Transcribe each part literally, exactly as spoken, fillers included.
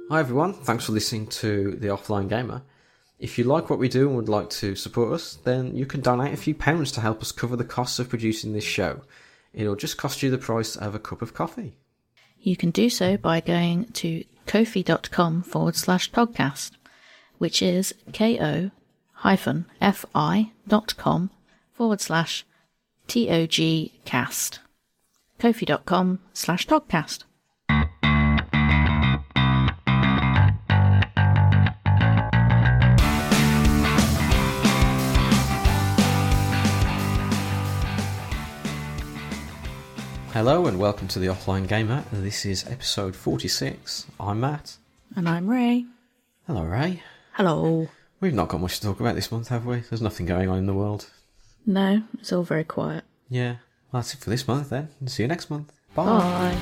Hi everyone, thanks for listening to The Offline Gamer. If you like what we do and would like to support us, then you can donate a few pounds to help us cover the costs of producing this show. It'll just cost you the price of a cup of coffee. You can do so by going to ko-fi.com forward slash podcast, which is ko hyphen fi dot com forward slash togcast. ko-fi.com slash togcast. Hello and welcome to The Offline Gamer. This is episode forty-six. I'm Matt. And I'm Ray. Hello, Ray. Hello. We've not got much to talk about this month, have we? There's nothing going on in the world. No, it's all very quiet. Yeah, well, that's it for this month then. See you next month. Bye. Bye.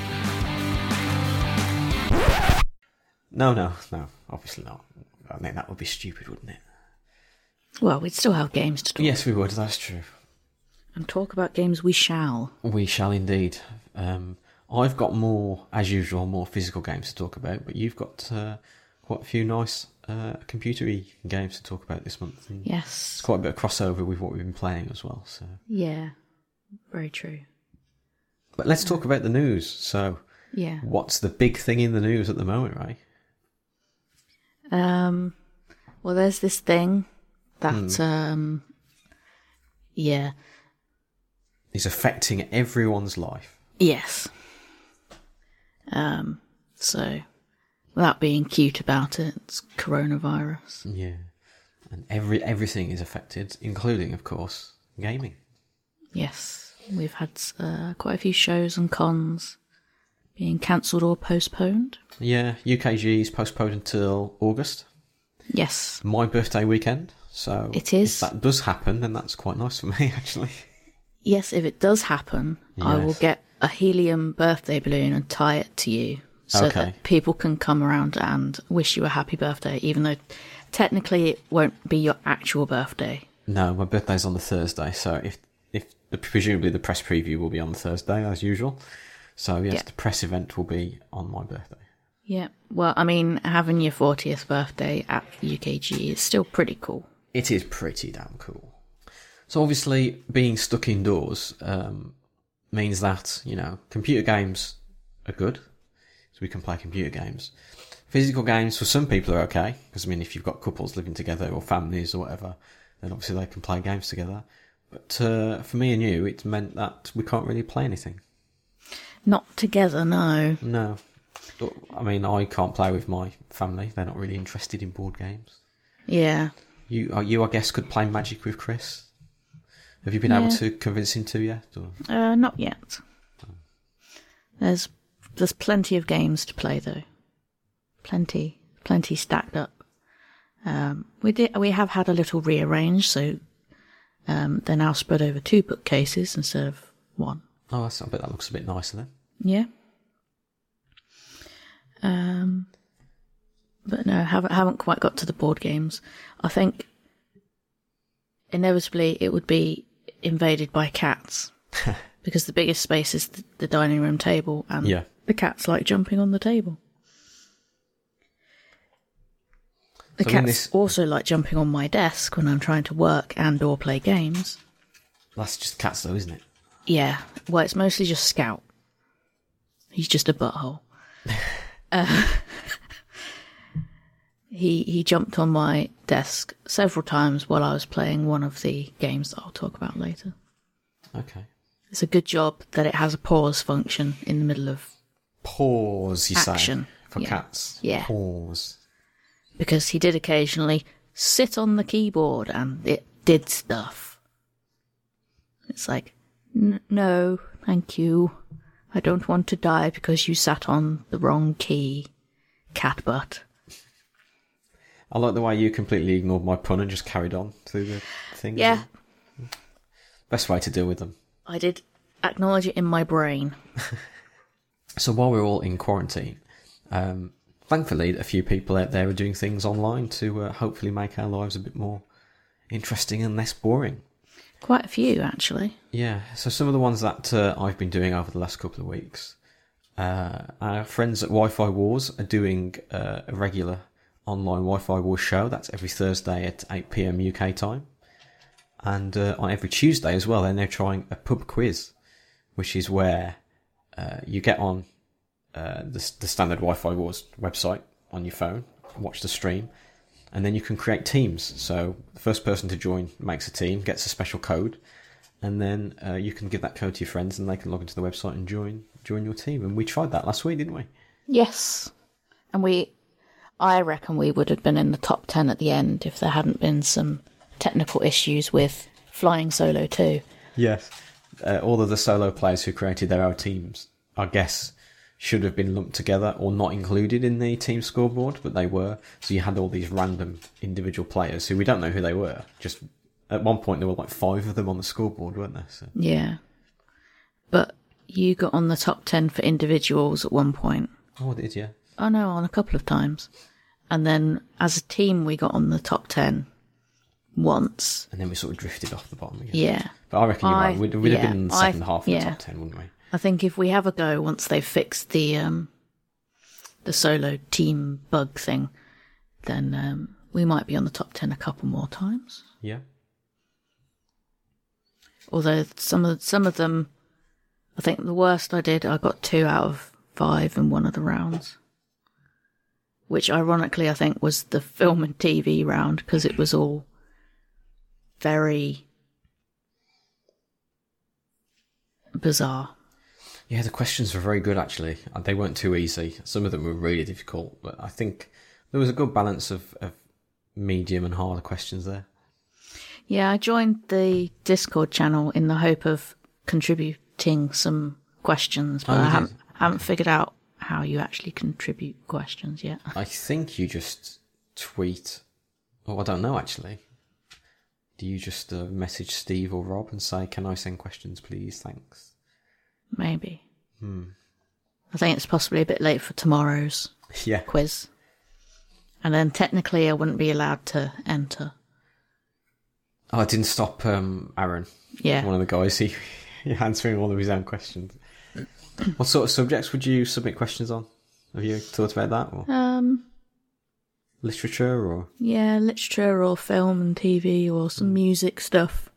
No, no, no, obviously not. I mean, that would be stupid, wouldn't it? Well, we'd still have games to talk Yes, we would, that's true. and talk about games we shall. We shall indeed. Um, I've got more, as usual, more physical games to talk about, but you've got uh, quite a few nice uh, computer-y games to talk about this month. And Yes. It's quite a bit of crossover with what we've been playing as well. So, Yeah, very true. but let's talk about the news. So, Yeah. what's the big thing in the news at the moment, Ray? Um, well, there's this thing that, um, yeah, It's affecting everyone's life. yes. Um, so, without being cute about it, it's coronavirus. Yeah. And every everything is affected, including, of course, gaming. Yes, we've had uh, quite a few shows and cons being cancelled or postponed. Yeah, U K G is postponed until August. Yes, My birthday weekend. So It is. if that does happen, then that's quite nice for me, actually. yes, if it does happen, I will Yes. get a helium birthday balloon and tie it to you so Okay. that people can come around and wish you a happy birthday, even though technically it won't be your actual birthday. No, my birthday's on the Thursday, so if if presumably the press preview will be on the Thursday as usual. So yes, Yeah. the press event will be on my birthday. Yeah, well, I mean, having your fortieth birthday at U K G is still pretty cool. It is pretty damn cool. So obviously, being stuck indoors um, means that, you know, computer games are good, so we can play computer games. Physical games for some people are okay, because I mean, if you've got couples living together or families or whatever, then obviously they can play games together. But uh, for me and you, it meant that we can't really play anything. Not together, no. No. But, I mean, I can't play with my family. They're not really interested in board games. Yeah. You, uh, you I guess, could play Magic with Chris. Have you been Yeah. able to convince him to yet? Or? Uh, not yet. There's there's plenty of games to play though. Plenty, plenty stacked up. Um, we did we have had a little rearrange, so um, they're now spread over two bookcases instead of one. Oh, that's, I bet that looks a bit nicer then. Yeah. Um, but no, haven't haven't quite got to the board games. I think inevitably it would be invaded by cats because the biggest space is the, the dining room table, and Yeah. the cats like jumping on the table. The So I mean, cats this- also like jumping on my desk when I'm trying to work and or play games. That's just cats though, isn't it? Yeah, well, it's mostly just Scout. He's just a butthole. uh, he he jumped on my desk several times while I was playing one of the games that I'll talk about later. Okay. It's a good job that it has a pause function in the middle of, Pause, you Action. say, for Yeah. cats. Yeah. Pause. because he did occasionally sit on the keyboard and it did stuff. It's like, N- no, thank you. I don't want to die because you sat on the wrong key, cat butt. I like the way you completely ignored my pun and just carried on through the thing. Yeah, Best way to deal with them. I did acknowledge it in my brain. So while we're all in quarantine, um, thankfully a few people out there are doing things online to uh, hopefully make our lives a bit more interesting and less boring. Quite a few, actually. Yeah, so some of the ones that uh, I've been doing over the last couple of weeks Uh, our friends at Wi-Fi Wars are doing uh, a regular online Wi-Fi Wars show. That's every Thursday at eight p.m. U K time. And uh, on every Tuesday as well, they're now trying a pub quiz, which is where uh, you get on uh, the, the standard Wi-Fi Wars website on your phone, watch the stream, and then you can create teams. So the first person to join makes a team, gets a special code, and then uh, you can give that code to your friends and they can log into the website and join join your team. And we tried that last week, didn't we? Yes. And we, I reckon we would have been in the top ten at the end if there hadn't been some technical issues with Flying Solo two. Yes. Uh, all of the solo players who created their own teams, I guess, should have been lumped together or not included in the team scoreboard, but they were. So you had all these random individual players who we don't know who they were. Just at one point there were like five of them on the scoreboard, weren't there? So. Yeah. But you got on the top ten for individuals at one point. Oh, I did, yeah. Oh no, on a couple of times. And then as a team we got on the top ten once. And then we sort of drifted off the bottom again. Yeah. But I reckon you're I, right. We'd, we'd yeah, have been in the second I, half of yeah. the top ten, wouldn't we? I think if we have a go once they've fixed the um, the solo team bug thing, then um, we might be on the top ten a couple more times. Yeah. Although some of some of them, I think the worst I did, I got two out of five in one of the rounds. Which ironically I think was the film and T V round, because it was all very bizarre. Yeah, the questions were very good, actually. They weren't too easy. Some of them were really difficult, but I think there was a good balance of, of medium and harder questions there. Yeah, I joined the Discord channel in the hope of contributing some questions, but Oh, you I haven't, did? haven't figured out how you actually contribute questions yet. I think you just tweet... Oh, I don't know, actually. Do you just uh, message Steve or Rob and say, can I send questions, please? Thanks. Maybe. Hmm. I think it's possibly a bit late for tomorrow's Yeah. quiz. And then technically I wouldn't be allowed to enter. Oh, it didn't stop um, Aaron, Yeah. one of the guys. He, he answering all of his own questions. What sort of subjects would you submit questions on? Have you thought about that? Or Um, literature or... yeah, literature or film and T V or some music stuff.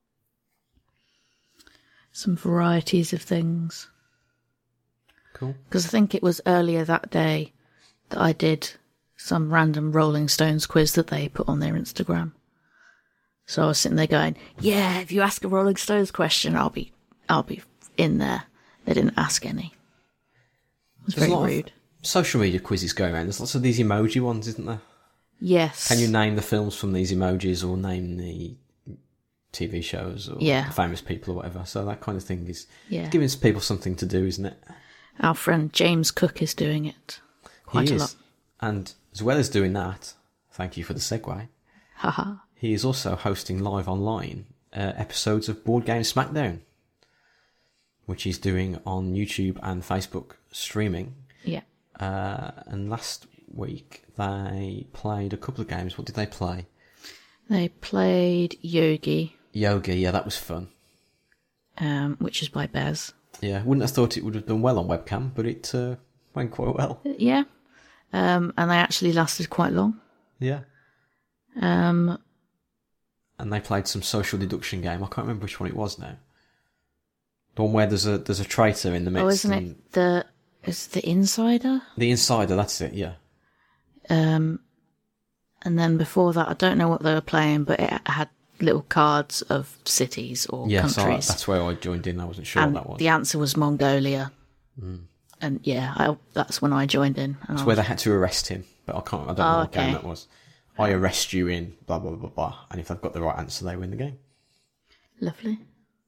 Some varieties of things. Cool. Because I think it was earlier that day that I did some random Rolling Stones quiz that they put on their Instagram. So I was sitting there going, yeah, if you ask a Rolling Stones question, I'll be I'll be in there. They didn't ask any. It was There's very a lot rude. of social media quizzes going around. There's lots of these emoji ones, isn't there? Yes. Can you name the films from these emojis or name the T V shows or Yeah. famous people or whatever? So that kind of thing is Yeah. giving people something to do, isn't it? Our friend James Cook is doing it quite he a is. lot. And as well as doing that, thank you for the segue, Haha. he is also hosting live online uh, episodes of Board Game Smackdown, which he's doing on YouTube and Facebook streaming. Yeah. Uh, and last week they played a couple of games. What did they play? They played Yogi, Yogi, yeah, that was fun. um, which is by Bez. Yeah, wouldn't have thought it would have done well on webcam, but it uh, went quite well. Yeah. Um, and they actually lasted quite long. Yeah. Um, And they played some social deduction game. I can't remember which one it was now. The one where there's a there's a traitor in the midst. oh, isn't and it the is it the Insider? The Insider, that's it, yeah. Um, and then before that, I don't know what they were playing, but it had little cards of cities or Yeah, so I, countries. that's where I joined in. I wasn't sure and what that was. the answer was Mongolia. Mm. And yeah, I, that's when I joined in. And It's I where was, they had to arrest him, but I can't. I don't Oh, know what okay. game that was. I arrest you in blah blah blah blah, and if they've got the right answer, they win the game. lovely.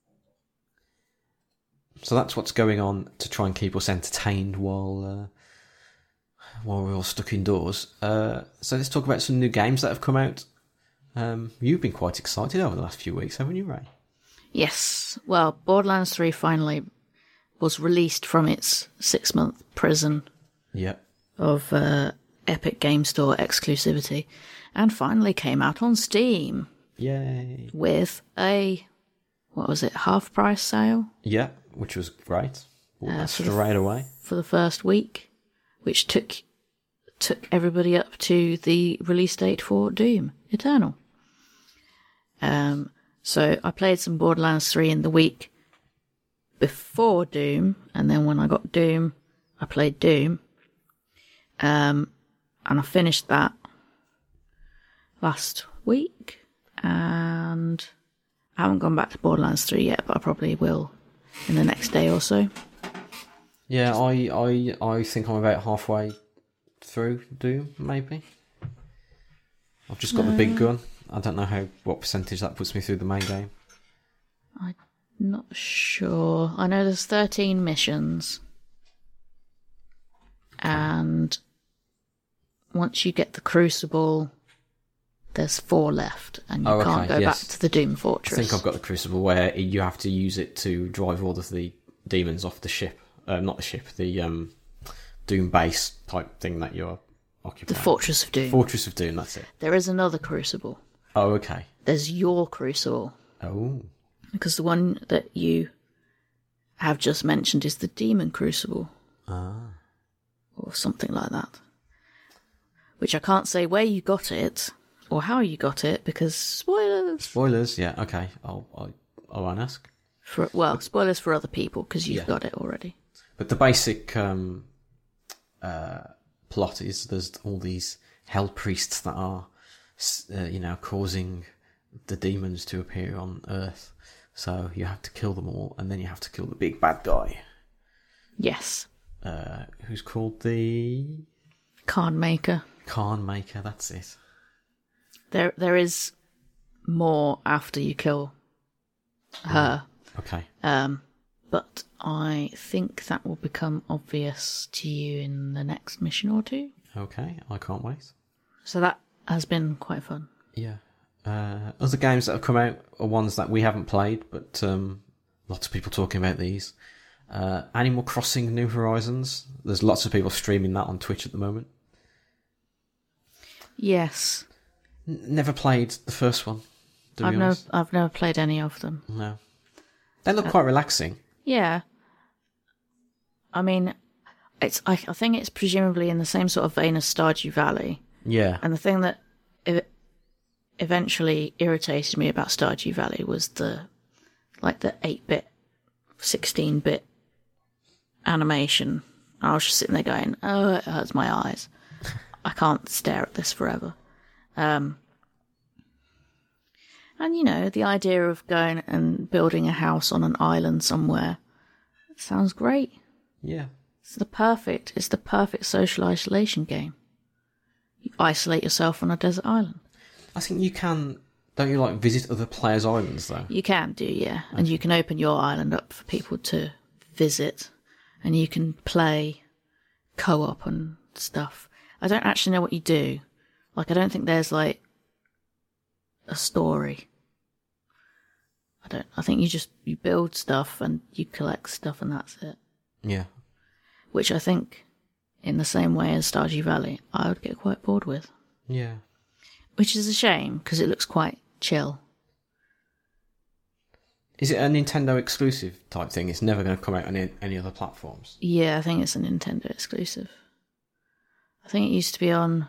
So that's what's going on to try and keep us entertained while uh, while we're all stuck indoors. Uh, so let's talk about some new games that have come out. Um, you've been quite excited over the last few weeks, haven't you, Ray? Yes. Well, Borderlands three finally was released from its six-month prison Yep. of uh, Epic Game Store exclusivity and finally came out on Steam Yay. with a, what was it, half-price sale? Yeah, which was great. Well, uh, that's for the straight away. for the first week, which took took everybody up to the release date for Doom Eternal. Um, so I played some Borderlands three in the week before Doom, and then when I got Doom, I played Doom. Um, and I finished that last week, and I haven't gone back to Borderlands three yet, but I probably will in the next day or so. Yeah, I, I, I think I'm about halfway through Doom, maybe. I've just got uh, the big gun. I don't know how what percentage that puts me through the main game. I'm not sure. I know there's thirteen missions. And once you get the Crucible, there's four left, and you oh, can't okay, go yes. back to the Doom Fortress. I think I've got the Crucible where you have to use it to drive all of the demons off the ship. Uh, not the ship, the um, Doom base type thing that you're occupying. The Fortress of Doom. Fortress of Doom, that's it. There is another Crucible. Oh, okay. There's your Crucible. Oh. Because the one that you have just mentioned is the Demon Crucible. Ah. Or something like that. Which I can't say where you got it or how you got it because spoilers. Spoilers, yeah, okay. I'll I'll, I won't ask. For well, spoilers for other people because you've yeah. got it already. But the basic um, uh, plot is there's all these hell priests that are, uh, you know, causing the demons to appear on Earth. So you have to kill them all, and then you have to kill the big bad guy. Yes. Uh, who's called the Card Maker. Card Maker, that's it. There, there is more after you kill her. Okay. Um, but I think that will become obvious to you in the next mission or two. Okay, I can't wait. So that has been quite fun. Yeah. Uh, other games that have come out are ones that we haven't played, but um, lots of people talking about these. Uh, Animal Crossing New Horizons. There's lots of people streaming that on Twitch at the moment. Yes. N- never played the first one. To I've be never, honest. I've never played any of them. No. They look uh, quite relaxing. Yeah. I mean, it's. I, I think it's presumably in the same sort of vein as Stardew Valley. Yeah. And the thing that it eventually irritated me about Stardew Valley was the, like the eight-bit, sixteen-bit animation. I was just sitting there going, oh, it hurts my eyes. I can't stare at this forever. Um, and, you know, the idea of going and building a house on an island somewhere sounds great. Yeah. It's the perfect, it's the perfect social isolation game. You isolate yourself on a desert island. I think you can, don't you, like, visit other players' islands, though? You can do, yeah. Okay. And you can open your island up for people to visit. And you can play co-op and stuff. I don't actually know what you do. Like, I don't think there's, like, a story. I don't, I think you just, you build stuff and you collect stuff and that's it. Yeah. Which I think, in the same way as Stardew Valley, I would get quite bored with. Yeah. Which is a shame, because it looks quite chill. Is it a Nintendo exclusive type thing? It's never going to come out on any, any other platforms? Yeah, I think it's a Nintendo exclusive. I think it used to be on...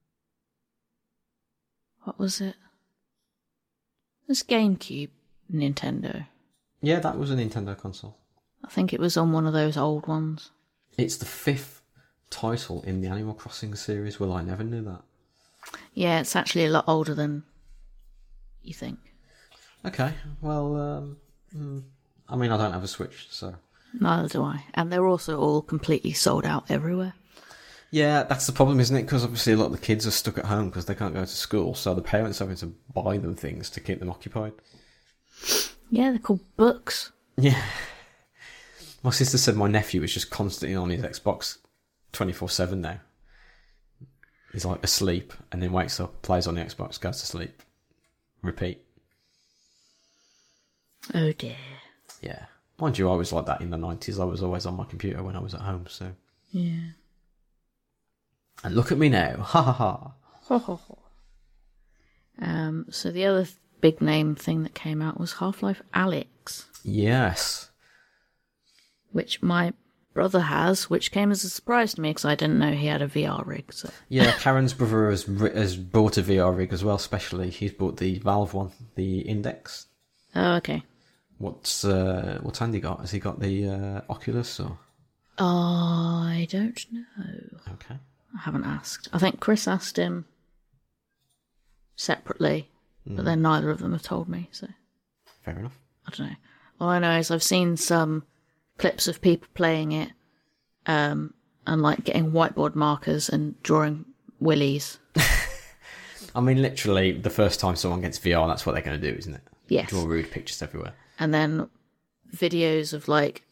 What was it? It was GameCube Nintendo. Yeah, that was a Nintendo console. I think it was on one of those old ones. It's the fifth title in the Animal Crossing series. Well, I never knew that. Yeah, it's actually a lot older than you think. Okay, well, um, mm, I mean, I don't have a Switch, so... Neither do I. And they're also all completely sold out everywhere. Yeah, that's the problem, isn't it? Because obviously a lot of the kids are stuck at home because they can't go to school, so the parents are having to buy them things to keep them occupied. Yeah, they're called books. Yeah. My sister said my nephew is just constantly on his Xbox twenty-four seven now. He's like asleep and then wakes up, plays on the Xbox, goes to sleep. Repeat. Oh dear. Yeah. Mind you, I was like that in the nineties. I was always on my computer when I was at home, so... Yeah. And look at me now. Ha ha ha. Ho ho ho. Um, so the other th- big name thing that came out was Half-Life Alyx. Yes. Which my brother has, which came as a surprise to me because I didn't know he had a V R rig. So. Yeah, Karen's brother has has bought a V R rig as well. Especially, he's bought the Valve one, the Index. Oh, okay. What's uh, what's Andy got? Has he got the uh, Oculus or? I don't know. Okay. I haven't asked. I think Chris asked him separately, mm. but then neither of them have told me. So. Fair enough. I don't know. All I know is I've seen some clips of people playing it, um, and like getting whiteboard markers and drawing willies. I mean, literally, the first time someone gets V R, that's what they're going to do, isn't it? Yes. Draw rude pictures everywhere. And then videos of like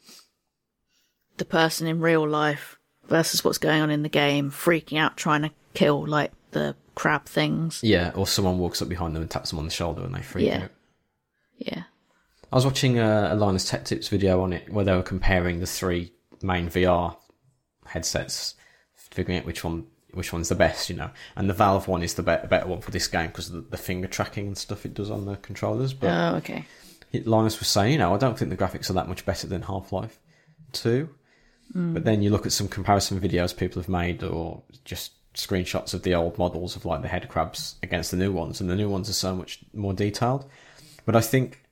the person in real life versus what's going on in the game, freaking out, trying to kill like the crab things. Yeah, or someone walks up behind them and taps them on the shoulder and they freak yeah. out. Yeah. I was watching a, a Linus Tech Tips video on it where they were comparing the three main V R headsets, figuring out which one which one's the best, you know. And the Valve one is the be- better one for this game because of the, the finger tracking and stuff it does on the controllers. But oh, okay. It, Linus was saying, you know, I don't think the graphics are that much better than Half-Life two. Mm. But then you look at some comparison videos people have made or just screenshots of the old models of like the head crabs against the new ones, and the new ones are so much more detailed. But I think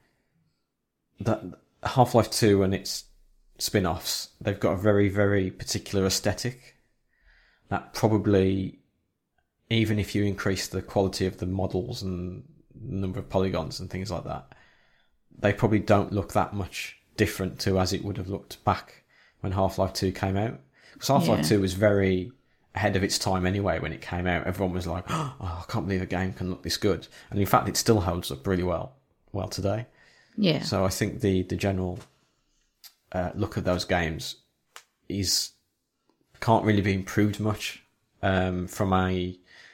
that Half-Life two and its spin-offs, they've got a very, very particular aesthetic that probably, even if you increase the quality of the models and the number of polygons and things like that, they probably don't look that much different to as it would have looked back when Half-Life two came out. Because Half-Life yeah. two was very ahead of its time anyway when it came out. Everyone was like, oh, I can't believe a game can look this good. And in fact, it still holds up really well well today. Yeah. So I think the, the general uh, look of those games is can't really be improved much um, from a,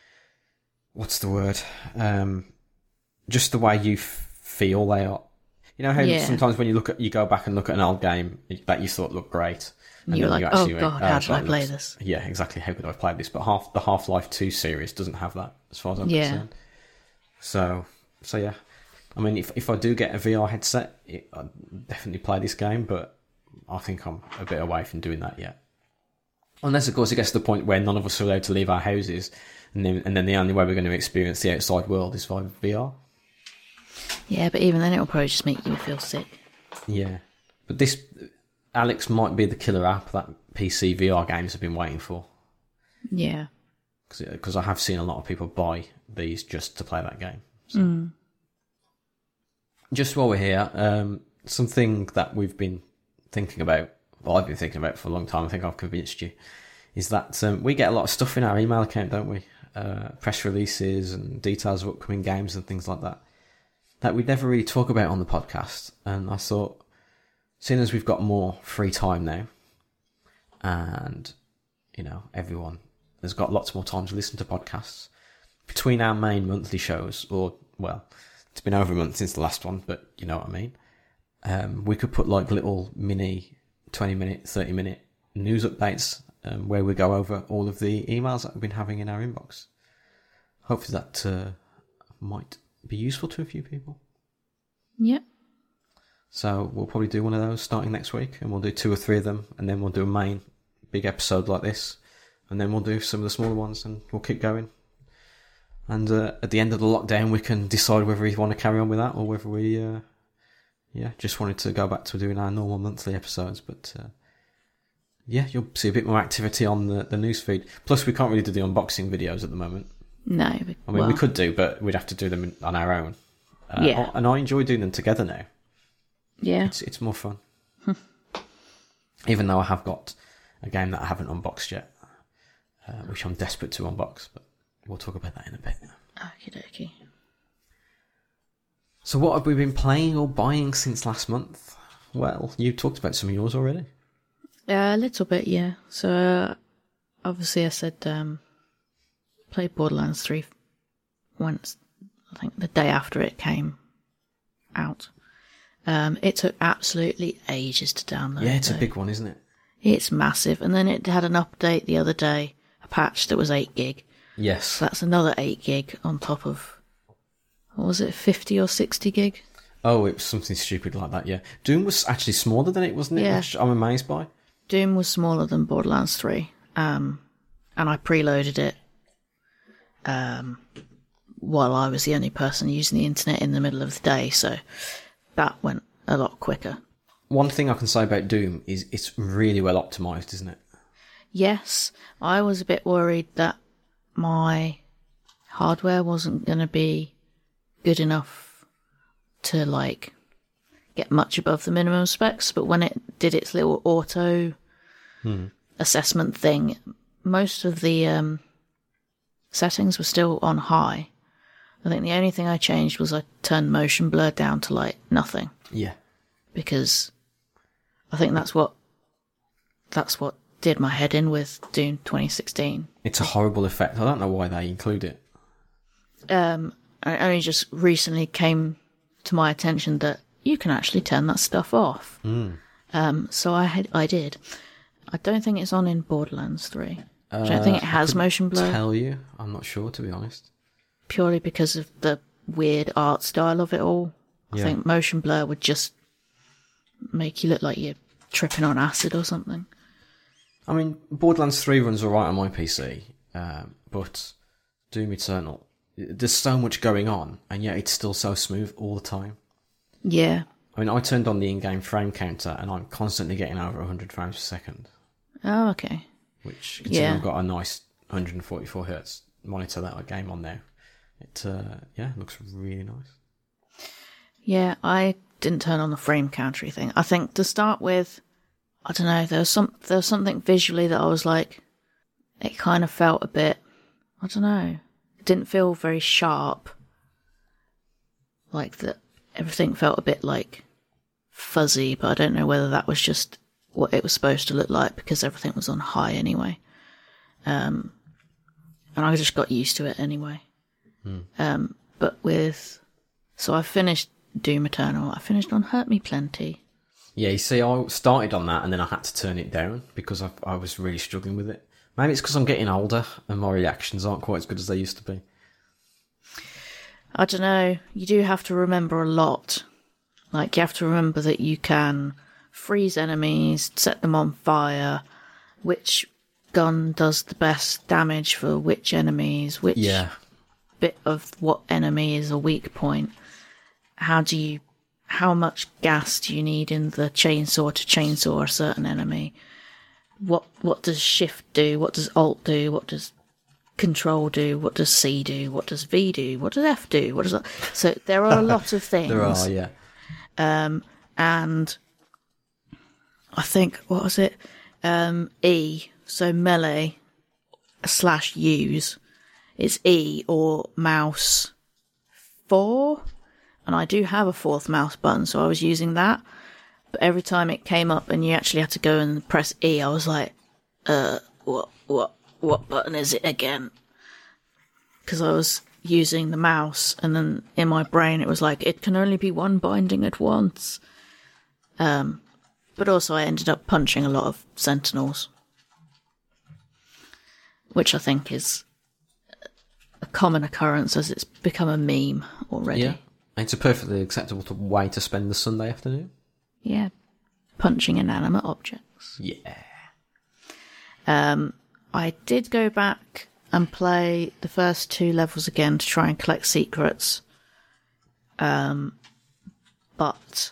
what's the word? Um, just the way you f- feel they are. You know how yeah. sometimes when you look at, you go back and look at an old game that you thought looked great. And you're like, you actually oh god, went, oh, how did I play looks, this? Yeah, exactly. How could I play this? But half the Half-Life two series doesn't have that, as far as I'm yeah. concerned. So, so yeah. I mean, if if I do get a V R headset, it, I'd definitely play this game, but I think I'm a bit away from doing that yet. Unless, of course, it gets to the point where none of us are allowed to leave our houses, and then and then the only way we're going to experience the outside world is via V R. Yeah, but even then it'll probably just make you feel sick. Yeah. But this, Alex might be the killer app that P C V R games have been waiting for. Yeah. Because I have seen a lot of people buy these just to play that game. So. Mm. Just while we're here, um, something that we've been thinking about, well, I've been thinking about for a long time, I think I've convinced you, is that um, we get a lot of stuff in our email account, don't we? Uh, press releases and details of upcoming games and things like that, that we'd never really talk about on the podcast. And I thought, seeing as we've got more free time now, and, you know, everyone has got lots more time to listen to podcasts, between our main monthly shows, or, well, it's been over a month since the last one, but you know what I mean. Um, we could put like little mini twenty minute, thirty minute news updates um, where we go over all of the emails that we've been having in our inbox. Hopefully that uh, might be useful to a few people. Yep. So we'll probably do one of those starting next week, and we'll do two or three of them, and then we'll do a main big episode like this, and then we'll do some of the smaller ones, and we'll keep going. And uh, at the end of the lockdown, we can decide whether we want to carry on with that or whether we, uh, yeah, just wanted to go back to doing our normal monthly episodes. But uh, yeah, you'll see a bit more activity on the, the newsfeed. Plus, we can't really do the unboxing videos at the moment. No. I mean, well, we could do, but we'd have to do them on our own. Uh, yeah. And I enjoy doing them together now. Yeah. It's, it's more fun. Even though I have got a game that I haven't unboxed yet, uh, which I'm desperate to unbox, but we'll talk about that in a bit. Okie dokie. So what have we been playing or buying since last month? Well, you talked about some of yours already. Yeah, uh, a little bit, yeah. So, uh, obviously I said, um, played Borderlands three once, I think the day after it came out. Um, it took absolutely ages to download. Yeah, it's though. a big one, isn't it? It's massive. And then it had an update the other day, a patch that was eight gig. Yes. So that's another eight gig on top of, what was it, fifty or sixty gig? Oh, it was something stupid like that, yeah. Doom was actually smaller than it, wasn't it? Yeah. Which I'm amazed by. Doom was smaller than Borderlands three, um, and I preloaded it um, while I was the only person using the internet in the middle of the day, so that went a lot quicker. One thing I can say about Doom is it's really well optimised, isn't it? Yes, I was a bit worried that my hardware wasn't going to be good enough to, like, get much above the minimum specs, but when it did its little auto hmm. assessment thing, most of the um, settings were still on high. I think the only thing I changed was I turned motion blur down to, like, nothing. Yeah. Because I think that's what that's what did my head in with Doom twenty sixteen. It's a horrible effect. I don't know why they include it. Um, it only just recently came to my attention that you can actually turn that stuff off. Mm. Um, so I had, I did. I don't think it's on in Borderlands three. Uh, I don't think it has motion blur. Tell you, I'm not sure, to be honest. Purely because of the weird art style of it all. I yeah. think motion blur would just make you look like you're tripping on acid or something. I mean, Borderlands three runs alright on my P C, um, but Doom Eternal, there's so much going on, and yet it's still so smooth all the time. Yeah. I mean, I turned on the in-game frame counter, and I'm constantly getting over one hundred frames per second. Oh, okay. Which, considering yeah. I've got a nice one hundred forty-four hertz monitor that I game on now, it, uh, yeah, looks really nice. Yeah, I didn't turn on the frame counter thing. I think to start with, I don't know, there was some there was something visually that I was like, it kind of felt a bit, I don't know, it didn't feel very sharp. Like that, everything felt a bit like fuzzy, but I don't know whether that was just what it was supposed to look like because everything was on high anyway. Um, and I just got used to it anyway. Hmm. Um, but with, so I finished Doom Eternal. I finished on Hurt Me Plenty. Yeah, you see, I started on that and then I had to turn it down because I, I was really struggling with it. Maybe it's because I'm getting older and my reactions aren't quite as good as they used to be. I don't know. You do have to remember a lot. Like, you have to remember that you can freeze enemies, set them on fire, which gun does the best damage for which enemies, which yeah. bit of what enemy is a weak point. How do you, how much gas do you need in the chainsaw to chainsaw a certain enemy? What what does shift do? What does alt do? What does control do? What does C do? What does V do? What does F do? What does that? So there are a lot of things. There are, yeah. Um, and I think, what was it? Um, E, so melee slash use, it's E or mouse four. And I do have a fourth mouse button, so I was using that. But every time it came up and you actually had to go and press E, I was like, uh, what, what, what button is it again? Because I was using the mouse, and then in my brain it was like, it can only be one binding at once. Um, but also I ended up punching a lot of sentinels, which I think is a common occurrence as it's become a meme already. Yeah, it's a perfectly acceptable way to spend the Sunday afternoon. Yeah, punching inanimate objects. Yeah. Um, I did go back and play the first two levels again to try and collect secrets. Um, but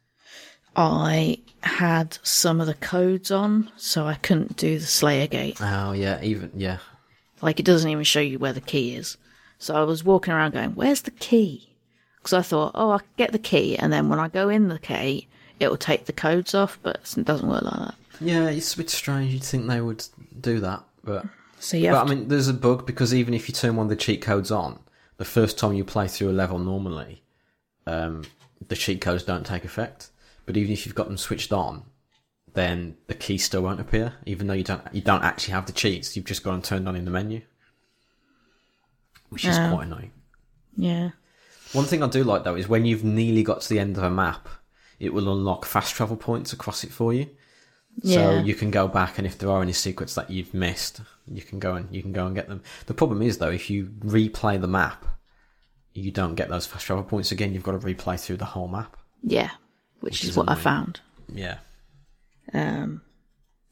I had some of the codes on, so I couldn't do the Slayer Gate. Oh, yeah, even, yeah. Like, it doesn't even show you where the key is. So I was walking around going, where's the key? Because I thought, oh, I get the key, and then when I go in the key, it will take the codes off, but it doesn't work like that. Yeah, it's a bit strange. You'd think they would do that, but... So you but, to... I mean, there's a bug, because even if you turn one of the cheat codes on, the first time you play through a level normally, um, the cheat codes don't take effect. But even if you've got them switched on, then the key still won't appear, even though you don't you don't actually have the cheats. You've just got them turned on in the menu, which is um, quite annoying. Yeah. One thing I do like, though, is when you've nearly got to the end of a map, it will unlock fast travel points across it for you. So yeah. You can go back, and if there are any secrets that you've missed, you can go and you can go and get them. The problem is, though, if you replay the map, you don't get those fast travel points again. You've got to replay through the whole map. Yeah, which, which is, is what annoying. I found. Yeah. Um,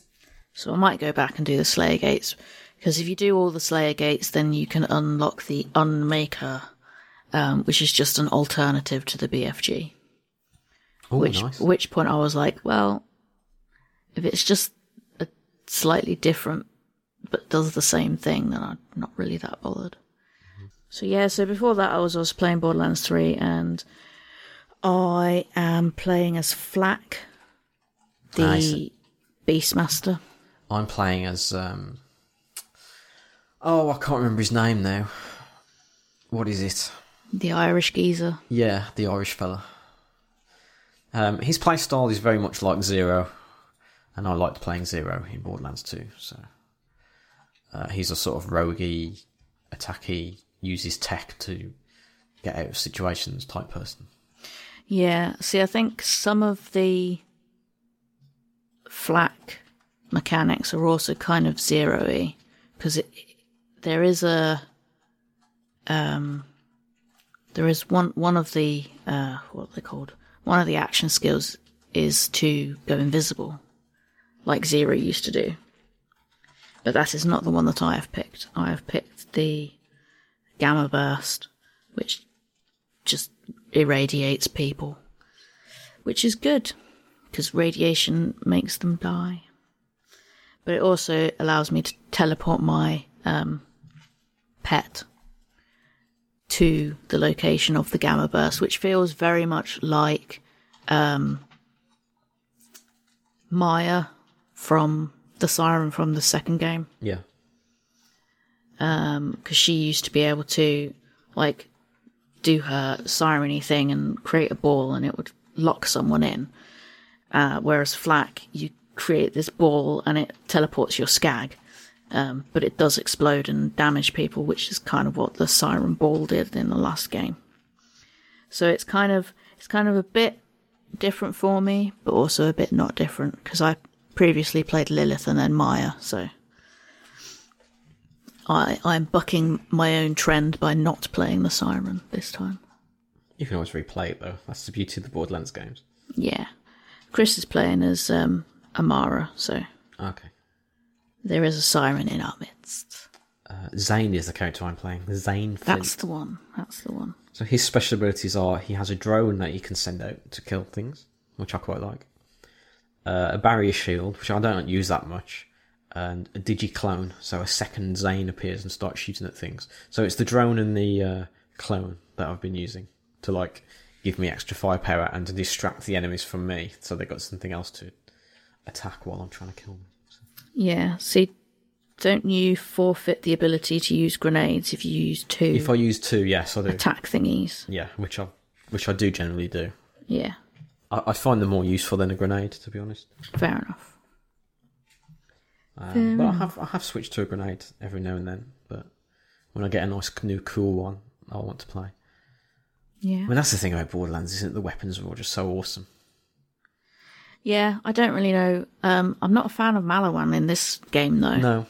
So I might go back and do the Slayer Gates, because if you do all the Slayer Gates, then you can unlock the Unmaker, um, which is just an alternative to the B F G. Oh, which, nice. At which point I was like, well, if it's just a slightly different but does the same thing, then I'm not really that bothered. Mm-hmm. So yeah, so before that I was I was playing Borderlands three, and I am playing as Flak, the nice. Beastmaster. I'm playing as um oh, I can't remember his name now. What is it? The Irish geezer. Yeah, the Irish fella. Um, his playstyle is very much like Zero, and I liked playing Zero in Borderlands two. So uh, he's a sort of roguey, attacky, uses tech to get out of situations type person. Yeah, see, I think some of the Flak mechanics are also kind of Zero-y, because it, there is a um, there is one one of the uh, what are they called? One of the action skills is to go invisible, like Zero used to do. But that is not the one that I have picked. I have picked the Gamma Burst, which just irradiates people, which is good, because radiation makes them die. But it also allows me to teleport my um, pet to the location of the Gamma Burst, which feels very much like um, Maya from the Siren from the second game. Yeah. Um, because she used to be able to, like, do her siren-y thing and create a ball, and it would lock someone in. Uh, whereas Flak, you create this ball and it teleports your Skag. Um, but it does explode and damage people, which is kind of what the Siren Ball did in the last game. So it's kind of it's kind of a bit different for me, but also a bit not different, because I previously played Lilith and then Maya, so I I'm bucking my own trend by not playing the Siren this time. You can always replay it though. That's the beauty of the Borderlands games. Yeah, Chris is playing as um, Amara, so okay. There is a siren in our midst. Uh, Zane is the character I'm playing. Zane Flint. That's the one. That's the one. So his special abilities are he has a drone that he can send out to kill things, which I quite like. Uh, a barrier shield, which I don't use that much. And a digi-clone, so a second Zane appears and starts shooting at things. So it's the drone and the uh, clone that I've been using to like give me extra firepower and to distract the enemies from me, so they've got something else to attack while I'm trying to kill them. Yeah, see, don't you forfeit the ability to use grenades if you use two? If I use two, yes, I do. Attack thingies. Yeah, which I which I do generally do. Yeah. I, I find them more useful than a grenade, to be honest. Fair enough. Um, Fair but enough. I have I have switched to a grenade every now and then. But when I get a nice new cool one, I want to play. Yeah. I mean, that's the thing about Borderlands, isn't it? The weapons are all just so awesome. Yeah, I don't really know. Um, I'm not a fan of Maliwan in this game, though. No.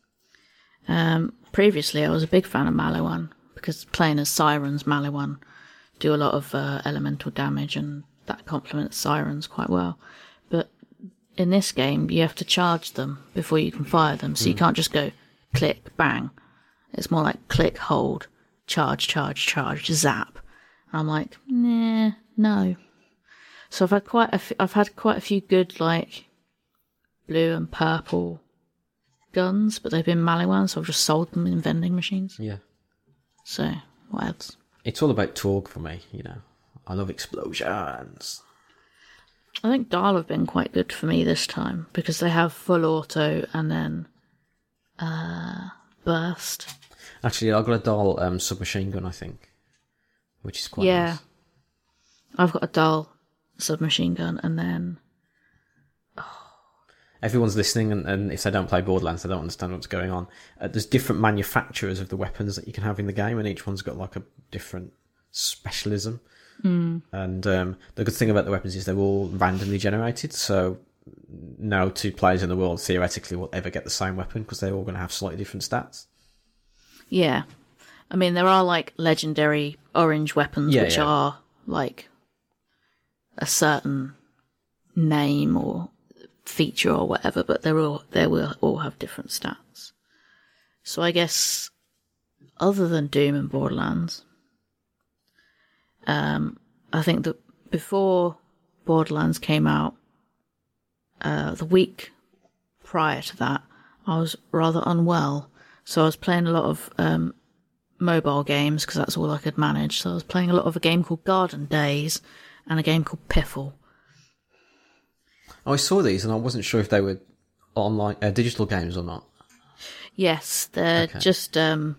Um, previously, I was a big fan of Maliwan, because playing as Sirens, Maliwan do a lot of uh, elemental damage, and that complements Sirens quite well. But in this game, you have to charge them before you can fire them, so mm. you can't just go click, bang. It's more like click, hold, charge, charge, charge, zap. And I'm like, nah, no. So I've had quite a f- I've had quite a few good like blue and purple guns, but they've been Maliwan, so I've just sold them in vending machines. Yeah. So what else? It's all about torque for me, you know. I love explosions. I think Dahl have been quite good for me this time, because they have full auto and then uh, burst. Actually, I've got a Dahl um, submachine gun, I think, which is quite yeah. nice. I've got a Dahl submachine gun, and then everyone's listening, and, and if they don't play Borderlands, they don't understand what's going on. Uh, there's different manufacturers of the weapons that you can have in the game, and each one's got like a different specialism. Mm. And um, the good thing about the weapons is they're all randomly generated, so no two players in the world theoretically will ever get the same weapon, because they're all going to have slightly different stats. Yeah. I mean, there are like legendary orange weapons, yeah, which yeah. are like a certain name or feature or whatever, but they're all, they will all have different stats. So I guess, other than Doom and Borderlands, um, I think that before Borderlands came out, uh, the week prior to that, I was rather unwell. So I was playing a lot of um, mobile games, because that's all I could manage. So I was playing a lot of a game called Garden Days and a game called Piffle. Oh, I saw these and I wasn't sure if they were online, uh, digital games or not. Yes, they're Okay. just um,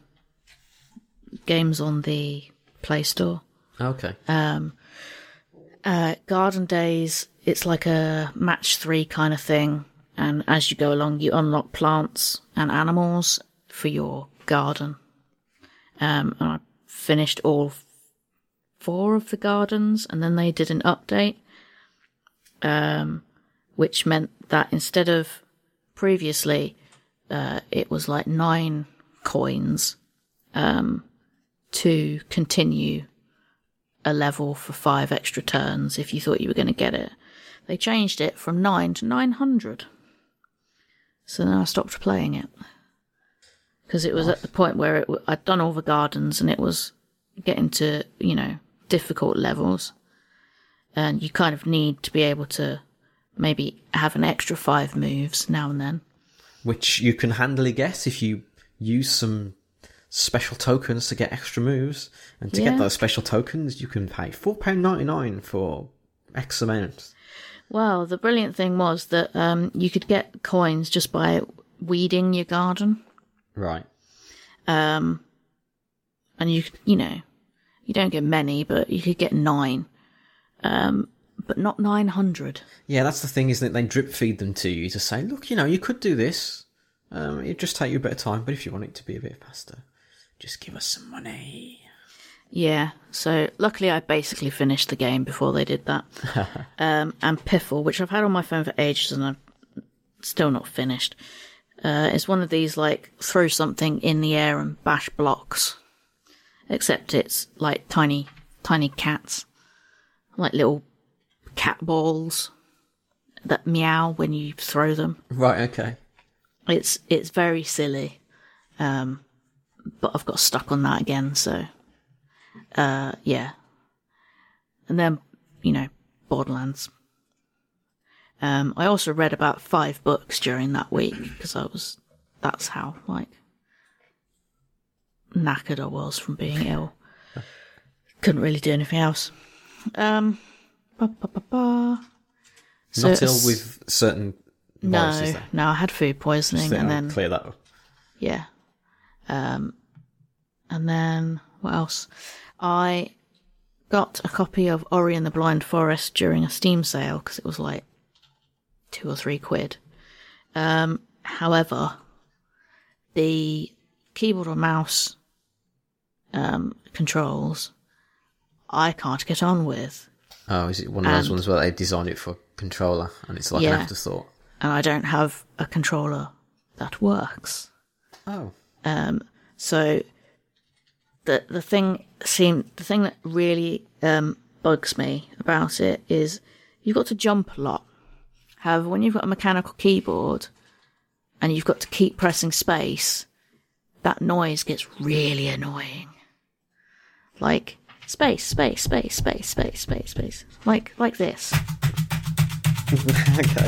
games on the Play Store. Okay. Um, uh, Garden Days, it's like a match three kind of thing. And as you go along, you unlock plants and animals for your garden. Um, and I finished all four of the gardens, and then they did an update, um, which meant that instead of previously, uh, it was like nine coins um, to continue a level for five extra turns if you thought you were going to get it. They changed it from nine to nine hundred. So then I stopped playing it. Because it was at the point where it, I'd done all the gardens and it was getting to, you know, difficult levels. And you kind of need to be able to maybe have an extra five moves now and then. Which you can handily get if you use some special tokens to get extra moves. And to Yeah. get those special tokens, you can pay four pounds ninety-nine for X amount. Well, the brilliant thing was that um, you could get coins just by weeding your garden. Right. Um, and you, you know, you don't get many, but you could get nine. Um, but not nine hundred. Yeah, that's the thing, isn't it? They drip feed them to you to say, look, you know, you could do this. Um, it'd just take you a bit of time, but if you want it to be a bit faster, just give us some money. Yeah, so luckily I basically finished the game before they did that. um, and Piffle, which I've had on my phone for ages and I've still not finished. Uh, it's one of these, like, throw something in the air and bash blocks. Except it's, like, tiny, tiny cats. Like little cat balls that meow when you throw them. Right, okay. It's it's very silly. Um, but I've got stuck on that again, so... Uh, yeah. And then, you know, Borderlands. Um, I also read about five books during that week, because I was... That's how, like... knackered I was from being ill. Couldn't really do anything else. Um, ba, ba, ba, ba. So Not ill it's- with certain no, viruses then? no, I had food poisoning, Just and I'll then clear that up. yeah, um, and then what else? I got a copy of Ori and the Blind Forest during a Steam sale because it was like two or three quid. Um, however, the keyboard or mouse um, controls I can't get on with. Oh, is it one of those And- ones where they designed it for controller and it's like Yeah. an afterthought? And I don't have a controller that works. Oh. Um, so the the thing seem the thing that really um, bugs me about it is you've got to jump a lot. However, when you've got a mechanical keyboard and you've got to keep pressing space, that noise gets really annoying. Like space, space, space, space, space, space, space, like like this. Okay.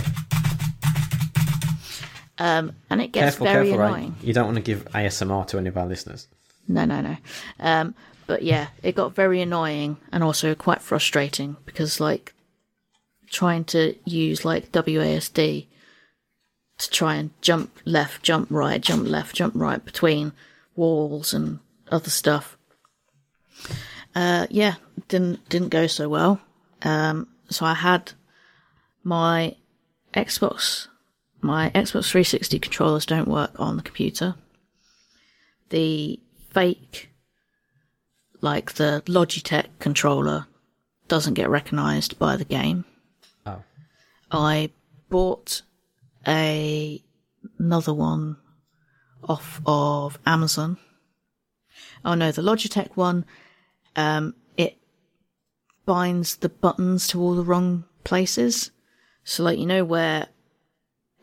Um, and it gets Careful, very careful, annoying. right? You don't want to give A S M R to any of our listeners. No, no, no. Um, but yeah, it got very annoying and also quite frustrating because, like, trying to use, like, W A S D to try and jump left, jump right, jump left, jump right between walls and other stuff. Uh, yeah, didn't didn't go so well. Um, so I had my Xbox, my Xbox three sixty controllers don't work on the computer. The fake, like the Logitech controller, doesn't get recognised by the game. Oh. I bought a another one off of Amazon. Oh no, the Logitech one, um, it binds the buttons to all the wrong places. So, like, you know where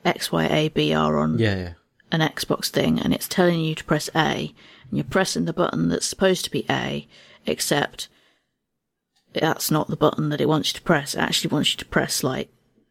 X, Y, A, B are on Yeah, yeah. an Xbox thing, and it's telling you to press A, and you're pressing the button that's supposed to be A, except that's not the button that it wants you to press. It actually wants you to press, like,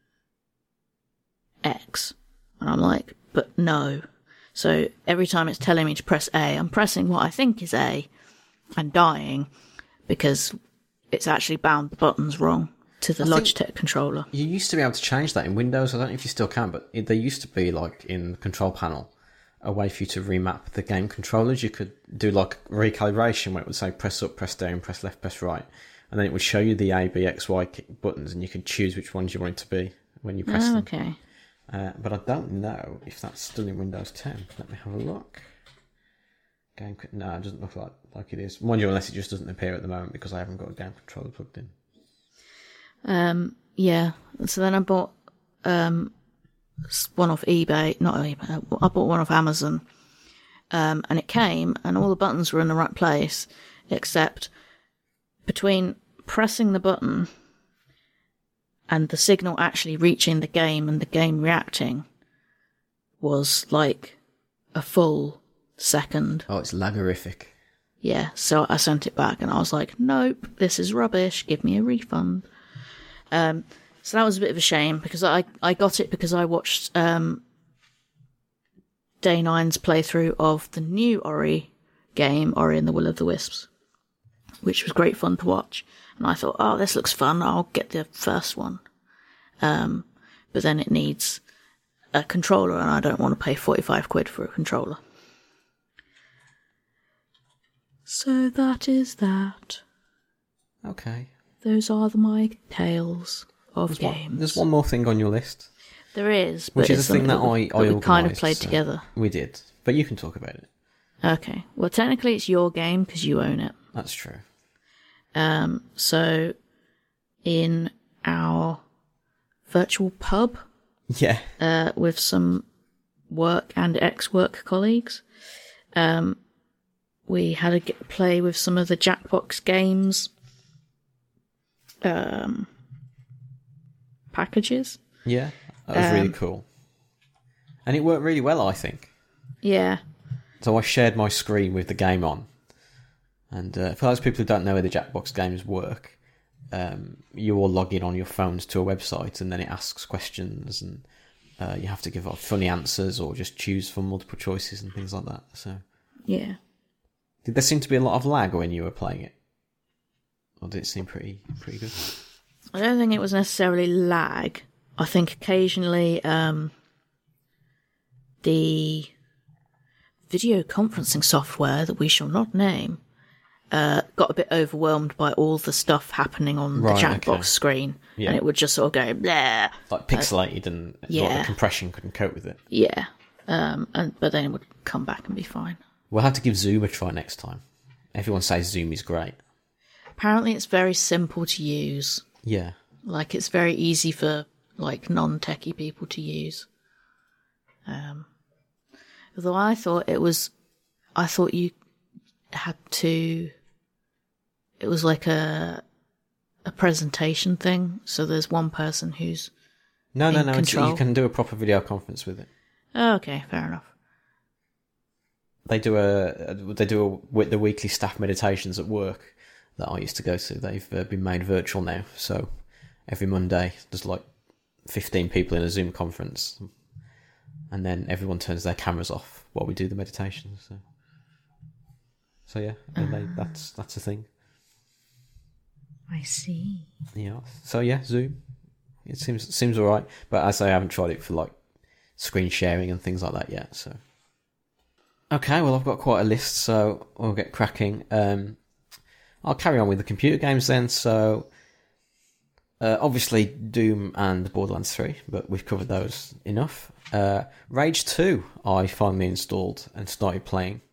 X. And I'm like, but no. So every time it's telling me to press A, I'm pressing what I think is A and dying because it's actually bound the buttons wrong to the Logitech controller. You used to be able to change that in Windows. I don't know if you still can, but it, there used to be, like, in the control panel, a way for you to remap the game controllers. You could do, like, recalibration where it would say press up, press down, press left, press right. And then it would show you the A, B, X, Y buttons, and you could choose which ones you want it to be when you press oh, them. Okay. Uh, but I don't know if that's still in Windows ten. Let me have a look. Game, no, it doesn't look like, like it is. Mind you, unless it just doesn't appear at the moment because I haven't got a game controller plugged in. Um, yeah. So then I bought um, one off eBay. Not eBay. I bought one off Amazon. Um, and it came, and all the buttons were in the right place, except between pressing the button and the signal actually reaching the game and the game reacting was like a full second. Oh, it's lagorific. Yeah, so I sent it back and I was like, nope, this is rubbish, give me a refund. Um, so that was a bit of a shame because I, I got it because I watched um, Day nine's playthrough of the new Ori game, Ori and the Will of the Wisps, which was great fun to watch. And I thought, oh, this looks fun, I'll get the first one. Um, but then it needs a controller, and I don't want to pay forty-five quid for a controller. So that is that. Okay. Those are the, my tales of There's games. One, there's one more thing on your list. There is, but Which is it's a thing that, something I, I that we kind of organised, played so together. We did. But you can talk about it. Okay. Well, technically it's your game because you own it. That's true. Um, so in our virtual pub, Yeah. uh, with some work and ex-work colleagues, um, we had a g- play with some of the Jackbox games, um, packages. Yeah. That was really Um, cool. And it worked really well, I think. Yeah. So I shared my screen with the game on. And uh, for those people who don't know how the Jackbox games work, um, you all log in on your phones to a website and then it asks questions and uh, you have to give off funny answers or just choose from multiple choices and things like that. So, Yeah. did there seem to be a lot of lag when you were playing it? Or did it seem pretty pretty good? I don't think it was necessarily lag. I think occasionally um, the video conferencing software that we shall not name uh, got a bit overwhelmed by all the stuff happening on Right, the Jackbox okay. screen. Yeah. And it would just sort of go, blah. Like pixelated and yeah. like the compression couldn't cope with it. Yeah. Um, and But then it would come back and be fine. We'll have to give Zoom a try next time. Everyone says Zoom is great. Apparently it's very simple to use. Yeah. Like, it's very easy for, like, non-techie people to use. Um, although I thought it was... I thought you had to... It was like a a presentation thing. So there's one person who's No, no, in no. It's, control. you can do a proper video conference with it. Oh, okay, fair enough. They do a they do a, with the weekly staff meditations at work that I used to go to. They've uh, been made virtual now, so every Monday there's like fifteen people in a Zoom conference, and then everyone turns their cameras off while we do the meditation. So, so yeah, uh, they, that's that's a thing. I see. Yeah. So yeah, Zoom. It seems seems all right, but as I haven't tried it for like screen sharing and things like that yet. So. Okay, well, I've got quite a list, so we'll get cracking. Um, I'll carry on with the computer games then. So, uh, obviously, Doom and Borderlands three, but we've covered those enough. Uh, Rage two, I finally installed and started playing.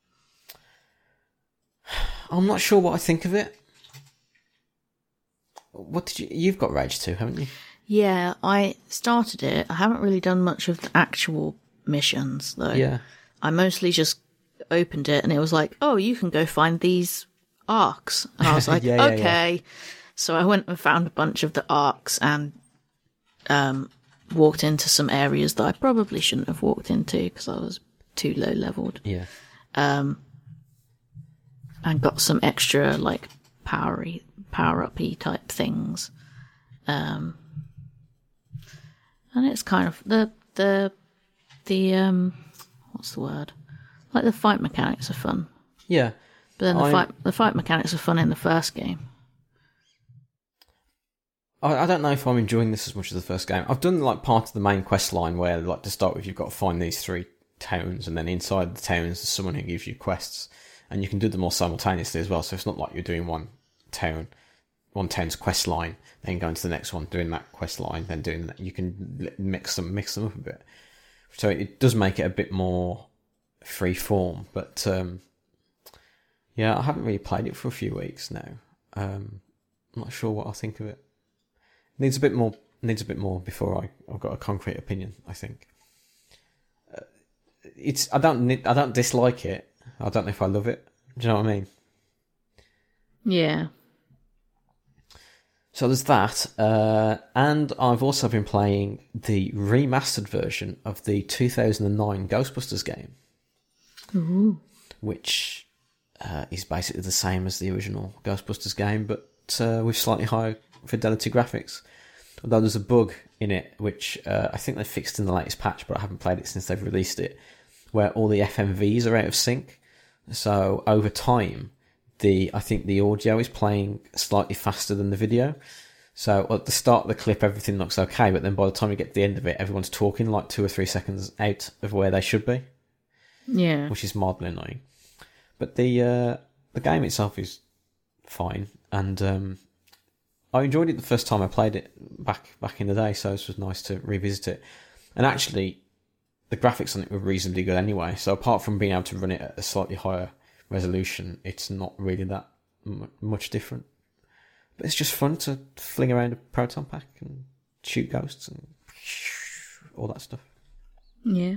I'm not sure what I think of it. What did you? You've got Rage two, haven't you? Yeah, I started it. I haven't really done much of the actual missions, though. Yeah. I mostly just opened it and it was like, oh, you can go find these arcs. And I was like, Yeah, yeah, okay. So I went and found a bunch of the arcs and um, walked into some areas that I probably shouldn't have walked into because I was too low leveled. Yeah. Um, and got some extra like powery, power uppy type things. Um, and it's kind of the the the um, what's the word? Like the fight mechanics are fun. Yeah. But then the I... fight the fight mechanics are fun in the first game. I don't know if I'm enjoying this as much as the first game. I've done like part of the main quest line where, like, to start with, you've got to find these three towns, and then inside the towns, there's someone who gives you quests, and you can do them all simultaneously as well. So it's not like you're doing one town, one town's quest line, then going to the next one, doing that quest line, then doing that. You can mix them, mix them up a bit. So it does make it a bit more free form. But um, yeah, I haven't really played it for a few weeks now. Um, I'm not sure what I think of it. Needs a bit more. Needs a bit more before I, I've got a concrete opinion. I think uh, it's. I don't. I don't dislike it. I don't know if I love it. Do you know what I mean? Yeah. So there's that, uh, and I've also been playing the remastered version of the two thousand nine Ghostbusters game, Ooh. which uh, is basically the same as the original Ghostbusters game, but uh, with slightly higher fidelity graphics. Although there's a bug in it, which uh, I think they fixed in the latest patch, but I haven't played it since they've released it, where all the F M Vs are out of sync. So over time, the I think the audio is playing slightly faster than the video. So at the start of the clip, everything looks okay, but then by the time you get to the end of it, everyone's talking like two or three seconds out of where they should be. Yeah. Which is mildly annoying. But the uh, the game itself is fine, and um, I enjoyed it the first time I played it back back in the day, so it was nice to revisit it. And actually, the graphics on it were reasonably good anyway, so apart from being able to run it at a slightly higher resolution, it's not really that m- much different. But it's just fun to fling around a proton pack and shoot ghosts and all that stuff. Yeah.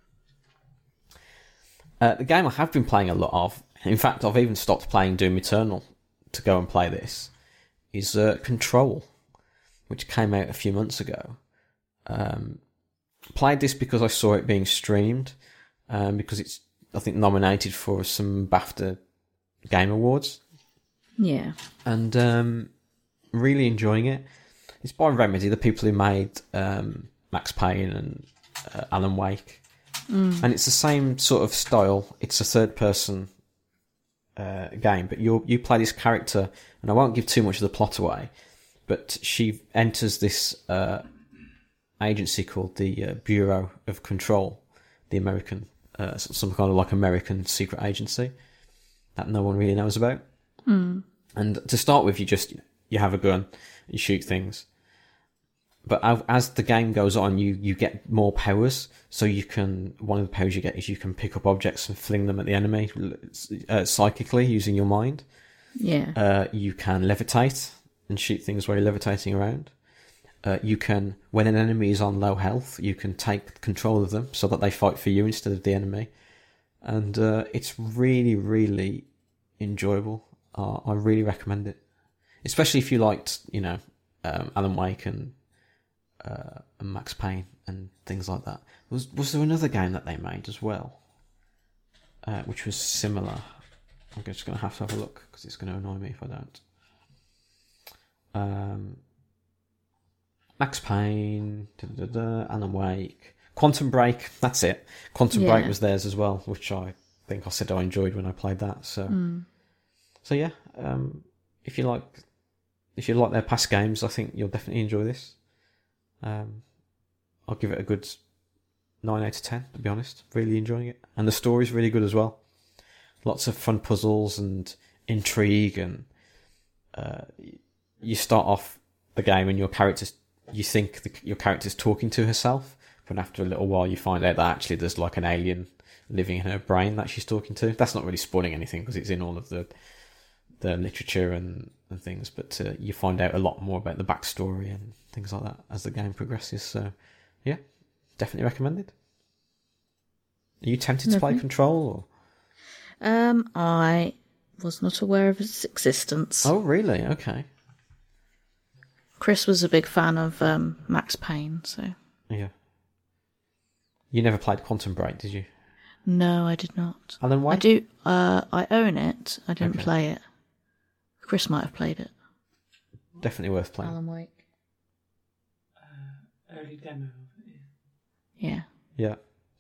Uh, the game I have been playing a lot of, in fact, I've even stopped playing Doom Eternal to go and play this, is uh, Control, which came out a few months ago. Um, played this because I saw it being streamed, um, because it's, I think, nominated for some BAFTA Game Awards. Yeah. And um, really enjoying it. It's by Remedy, the people who made um, Max Payne and uh, Alan Wake. Mm. And it's the same sort of style. It's a third-person uh, game, but you you play this character, and I won't give too much of the plot away, but she enters this uh, agency called the uh, Bureau of Control, the American, uh, some kind of like American secret agency that no one really knows about. Mm. And to start with, you just you have a gun, you shoot things. But as the game goes on, you, you get more powers. So you can, one of the powers you get is you can pick up objects and fling them at the enemy uh, psychically using your mind. Yeah. Uh, you can levitate and shoot things while you're levitating around. Uh, you can, when an enemy is on low health, you can take control of them so that they fight for you instead of the enemy. And uh, it's really, really enjoyable. Uh, I really recommend it. Especially if you liked, you know, um, Alan Wake and Uh, and Max Payne and things like that. Was was there another game that they made as well, uh, which was similar? I'm just going to have to have a look because it's going to annoy me if I don't. Um, Max Payne, da, da, da, Alan Wake, Quantum Break. That's it. Quantum yeah. Break was theirs as well, which I think I said I enjoyed when I played that. So, mm. so yeah. Um, if you like, if you like their past games, I think you'll definitely enjoy this. Um, I'll give it a good nine out of ten, to be honest. Really enjoying it. And the story's really good as well. Lots of fun puzzles and intrigue, and uh, you start off the game and your character's, you think the, your character's talking to herself, but after a little while you find out that actually there's like an alien living in her brain that she's talking to. That's not really spoiling anything because it's in all of the the literature and, and things, but uh, you find out a lot more about the backstory and things like that as the game progresses. So, yeah, definitely recommended. Are you tempted to play Control? Or? Um, I was not aware of its existence. Oh, really? Okay. Chris was a big fan of um, Max Payne, so Yeah. You never played Quantum Break, did you? No, I did not. Alan Wake? I do. Uh, I own it. I didn't Okay. play it. Chris might have played it. Definitely worth playing. Alan Wake. Uh, early demo of it, Yeah. Yeah.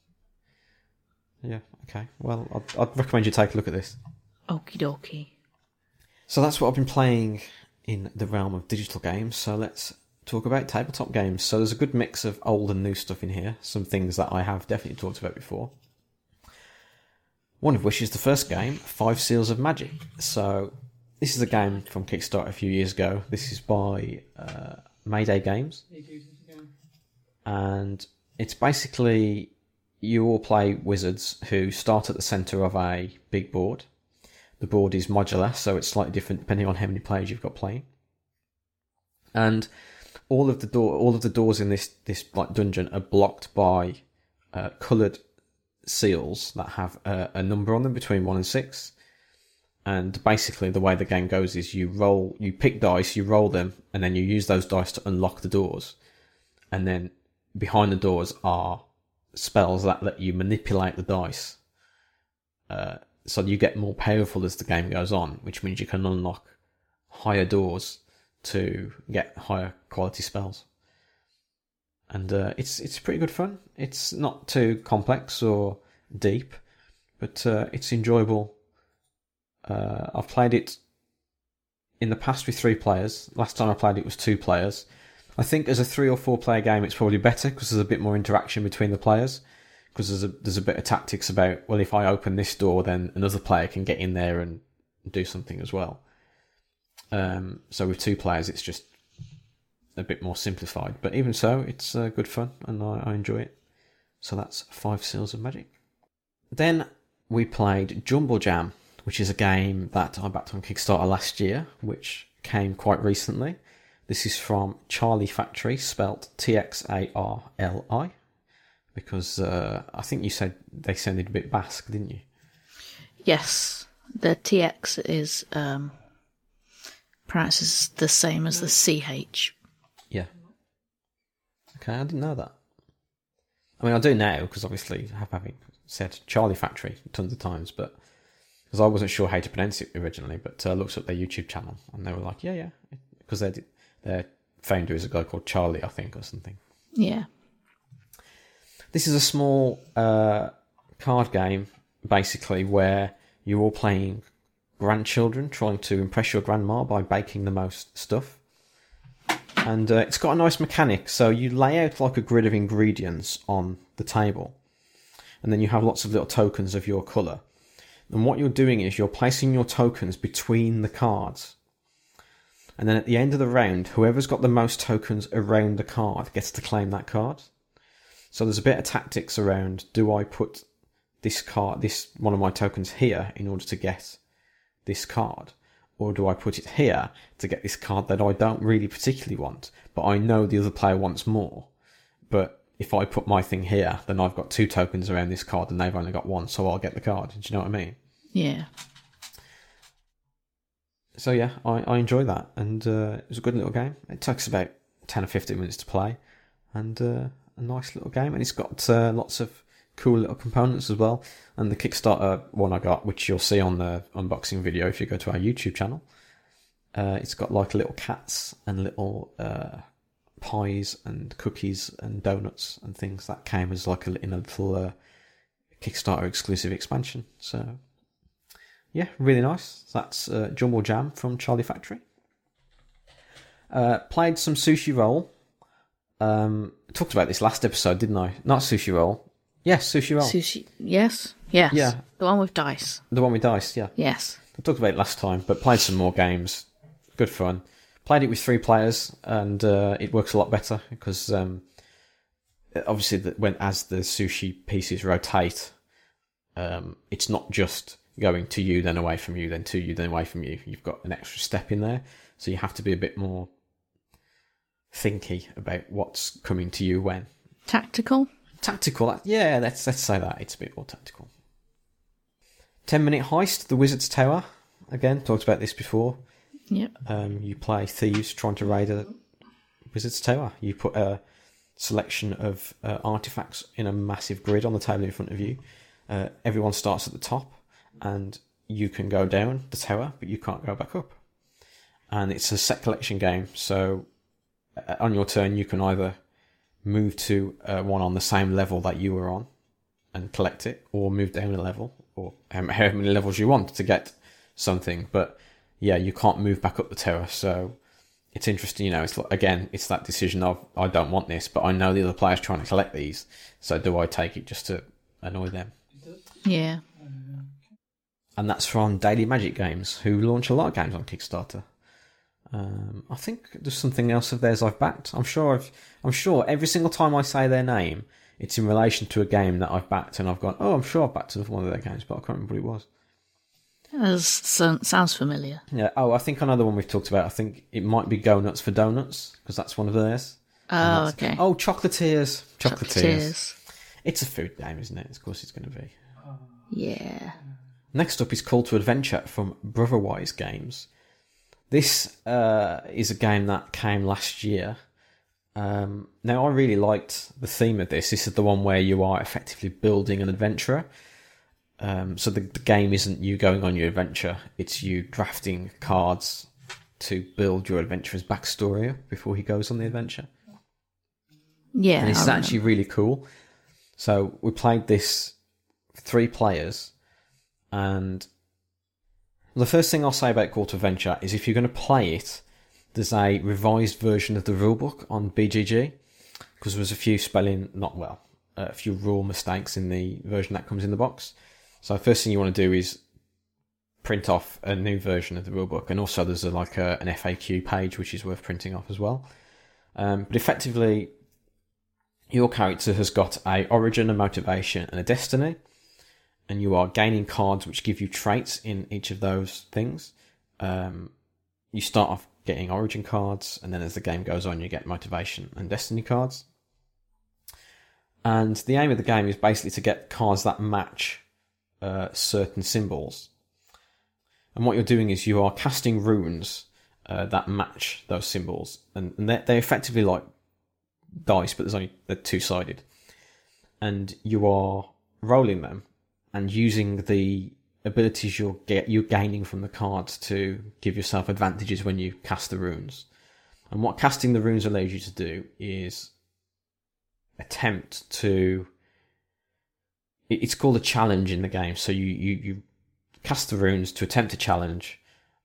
Yeah, okay. Well, I'd, I'd recommend you take a look at this. Okie dokie. So that's what I've been playing in the realm of digital games. So let's talk about tabletop games. So there's a good mix of old and new stuff in here. Some things that I have definitely talked about before. One of which is the first game, Five Seals of Magic. So this is a game from Kickstarter a few years ago. This is by uh, Mayday Games. yeah. Eight years ago. And it's basically you all play wizards who start at the centre of a big board. The board is modular, so it's slightly different depending on how many players you've got playing. And all of the door, all of the doors in this this like dungeon are blocked by uh, coloured seals that have a, a number on them between one and six. And basically, the way the game goes is you roll, you pick dice, you roll them, and then you use those dice to unlock the doors. And then behind the doors are spells that let you manipulate the dice. Uh, so you get more powerful as the game goes on, which means you can unlock higher doors to get higher quality spells. And uh, it's it's pretty good fun. It's not too complex or deep, but uh, it's enjoyable. Uh, I've played it in the past with three players. Last time I played it was two players. I think as a three or four player game, it's probably better because there's a bit more interaction between the players. Because there's a there's a bit of tactics about, well, if I open this door, then another player can get in there and do something as well. Um, so with two players, it's just a bit more simplified. But even so, it's uh, good fun and I, I enjoy it. So that's Five Seals of Magic. Then we played Jumble Jam, which is a game that I backed on Kickstarter last year, which came quite recently. This is from Charlie Factory, spelt T X A R L I, because uh, I think you said they sounded a bit Basque, didn't you? Yes, the T X is um, pronounces the same as the C H. Yeah. Okay, I didn't know that. I mean, I do now, because obviously I have having said Charlie Factory tons of times, but because I wasn't sure how to pronounce it originally, but I uh, looked up their YouTube channel, and they were like, yeah, yeah, because they did. Their founder is a guy called Charlie, I think, or something. Yeah. This is a small uh, card game, basically, where you're all playing grandchildren, trying to impress your grandma by baking the most stuff. And uh, it's got a nice mechanic. So you lay out like a grid of ingredients on the table. And then you have lots of little tokens of your colour. And what you're doing is you're placing your tokens between the cards. And then at the end of the round, whoever's got the most tokens around the card gets to claim that card. So there's a bit of tactics around, do I put this card, this one of my tokens here in order to get this card? Or do I put it here to get this card that I don't really particularly want, but I know the other player wants more? But if I put my thing here, then I've got two tokens around this card and they've only got one, so I'll get the card. Do you know what I mean? Yeah. So yeah, I, I enjoy that, and uh, it was a good little game. It takes about ten or fifteen minutes to play, and uh, a nice little game, and it's got uh, lots of cool little components as well. And the Kickstarter one I got, which you'll see on the unboxing video if you go to our YouTube channel, uh, it's got like little cats and little uh, pies and cookies and donuts and things that came as like a, in a little uh, Kickstarter exclusive expansion. So yeah, really nice. That's uh, Jumble Jam from Charlie Factory. Uh, played some Sushi Roll. Um, talked about this last episode, didn't I? Not Sushi Roll. Yes, Sushi Roll. Sushi. Yes. Yes. Yeah. The one with dice. The one with dice, yeah. Yes. I talked about it last time, but played some more games. Good fun. Played it with three players, and uh, it works a lot better because um, obviously, the, when as the sushi pieces rotate, um, it's not just going to you, then away from you, then to you, then away from you. You've got an extra step in there, so you have to be a bit more thinky about what's coming to you when. Tactical? Tactical, yeah, let's let's say that. It's a bit more tactical. ten minute heist, the Wizard's Tower. Again, talked about this before. Yep. Um, you play thieves trying to raid a Wizard's Tower. You put a selection of uh, artifacts in a massive grid on the table in front of you. Uh, everyone starts at the top, and you can go down the tower, but you can't go back up. And it's a set collection game, so uh, on your turn you can either move to uh, one on the same level that you were on and collect it, or move down a level, or um, how many levels you want to get something. But yeah, you can't move back up the tower, so it's interesting, you know, it's like, again, it's that decision of, I don't want this, but I know the other player's trying to collect these, so do I take it just to annoy them? Yeah. And that's from Daily Magic Games, who launch a lot of games on Kickstarter. Um, I think there's something else of theirs I've backed. I'm sure I've, I'm sure every single time I say their name, it's in relation to a game that I've backed, and I've gone, oh, I'm sure I've backed one of their games, but I can't remember what it was. That sounds familiar. Yeah. Oh, I think another one we've talked about. I think it might be Go Nuts for Donuts, because that's one of theirs. Oh, okay. Oh, Chocolatiers. Chocolatiers. Chocolatiers. It's a food game, isn't it? Of course it's going to be. Yeah. Next up is Call to Adventure from Brotherwise Games. This uh, is a game that came last year. Um, now, I really liked the theme of this. This is the one where you are effectively building an adventurer. Um, so the, the game isn't you going on your adventure, it's you drafting cards to build your adventurer's backstory before he goes on the adventure. Yeah. And it's actually really cool. So we played this three players, and the first thing I'll say about Call to Adventure is if you're going to play it, there's a revised version of the rulebook on B G G, because there was a few spelling, not well, a few rule mistakes in the version that comes in the box. So the first thing you want to do is print off a new version of the rulebook, and also there's a, like a, an F A Q page which is worth printing off as well. Um, but effectively, your character has got a origin, a motivation, and a destiny, and you are gaining cards which give you traits in each of those things. Um, you start off getting origin cards, and then as the game goes on, you get motivation and destiny cards. And the aim of the game is basically to get cards that match Uh, certain symbols. And what you're doing is you are casting runes uh, that match those symbols, and, and they're, they're effectively like dice, but there's only they're two-sided, and you are rolling them and using the abilities you're get you're gaining from the cards to give yourself advantages when you cast the runes. And what casting the runes allows you to do is attempt to It's called a challenge in the game. So you, you, you cast the runes to attempt a challenge.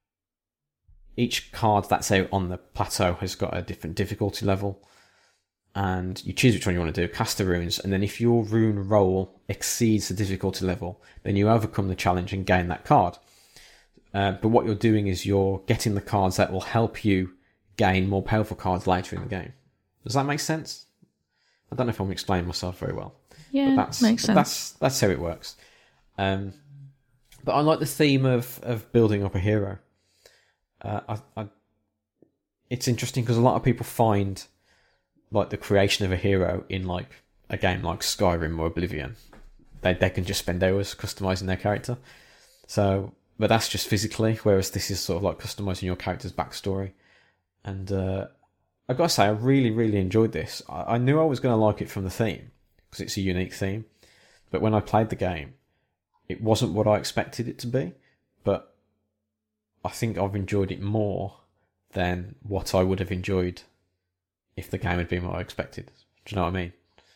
Each card that's out on the plateau has got a different difficulty level. And you choose which one you want to do, cast the runes, and then if your rune roll exceeds the difficulty level, then you overcome the challenge and gain that card. Uh, but what you're doing is you're getting the cards that will help you gain more powerful cards later in the game. Does that make sense? I don't know if I'm explaining myself very well. Yeah, but that's, makes sense. That's that's how it works. Um, but I like the theme of, of building up a hero. Uh, I, I, it's interesting because a lot of people find like the creation of a hero in like a game like Skyrim or Oblivion. They they can just spend hours customizing their character. So, but that's just physically, whereas this is sort of like customizing your character's backstory. And uh, I've got to say, I really really enjoyed this. I, I knew I was going to like it from the theme, because it's a unique theme. But when I played the game, it wasn't what I expected it to be. But I think I've enjoyed it more than what I would have enjoyed if the game had been what I expected. Do you know what I mean?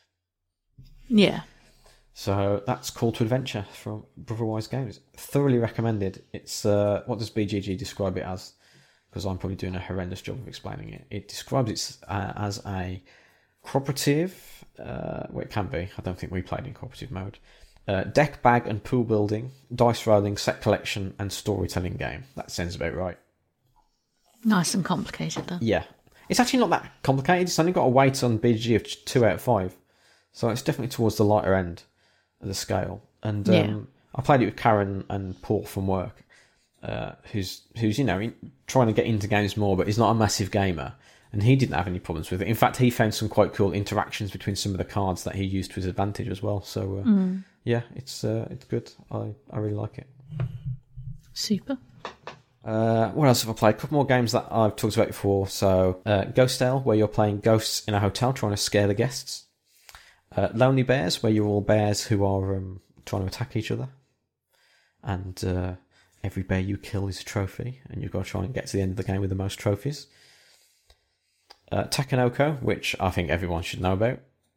Yeah. So that's Call to Adventure from Brotherwise Games. Thoroughly recommended. It's uh, what does B G G describe it as? Because I'm probably doing a horrendous job of explaining it. It describes it uh, as a cooperative, uh, well, it can be. I don't think we played in cooperative mode. Uh, deck, bag, and pool building, dice rolling, set collection, and storytelling game. That sounds about right. Nice and complicated, then. Yeah. It's actually not that complicated. It's only got a weight on B G G of two out of five. So it's definitely towards the lighter end of the scale. And um, yeah. I played it with Karen and Paul from work, uh, who's, who's you know, in, trying to get into games more, but he's not a massive gamer. And he didn't have any problems with it. In fact, he found some quite cool interactions between some of the cards that he used to his advantage as well. So, uh, mm. yeah, it's uh, it's good. I, I really like it. Super. Uh, what else have I played? A couple more games that I've talked about before. So, uh, Ghost Tale, where you're playing ghosts in a hotel trying to scare the guests. Uh, Lonely Bears, where you're all bears who are um, trying to attack each other. And uh, every bear you kill is a trophy, and you've got to try and get to the end of the game with the most trophies. Uh, Takenoko, which I think everyone should know about.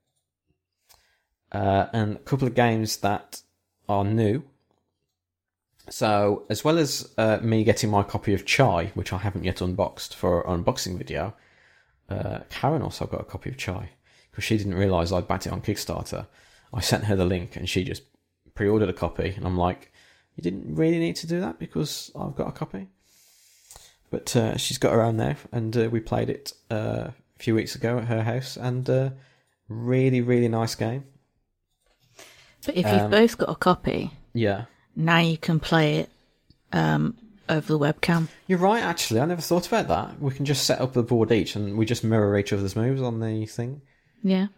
Uh, and a couple of games that are new. So, as well as uh, me getting my copy of Chai, which I haven't yet unboxed for an unboxing video, uh, Karen also got a copy of Chai, because she didn't realise I'd backed it on Kickstarter. I sent her the link, and she just pre-ordered a copy, and I'm like, you didn't really need to do that, because I've got a copy. But uh, she's got her own now, and uh, we played it uh, a few weeks ago at her house, and uh, really, really nice game. But if you've Um, both got a copy, Yeah. now you can play it um, over the webcam. You're right, actually. I never thought about that. We can just set up the board each, and we just mirror each other's moves on the thing. Yeah.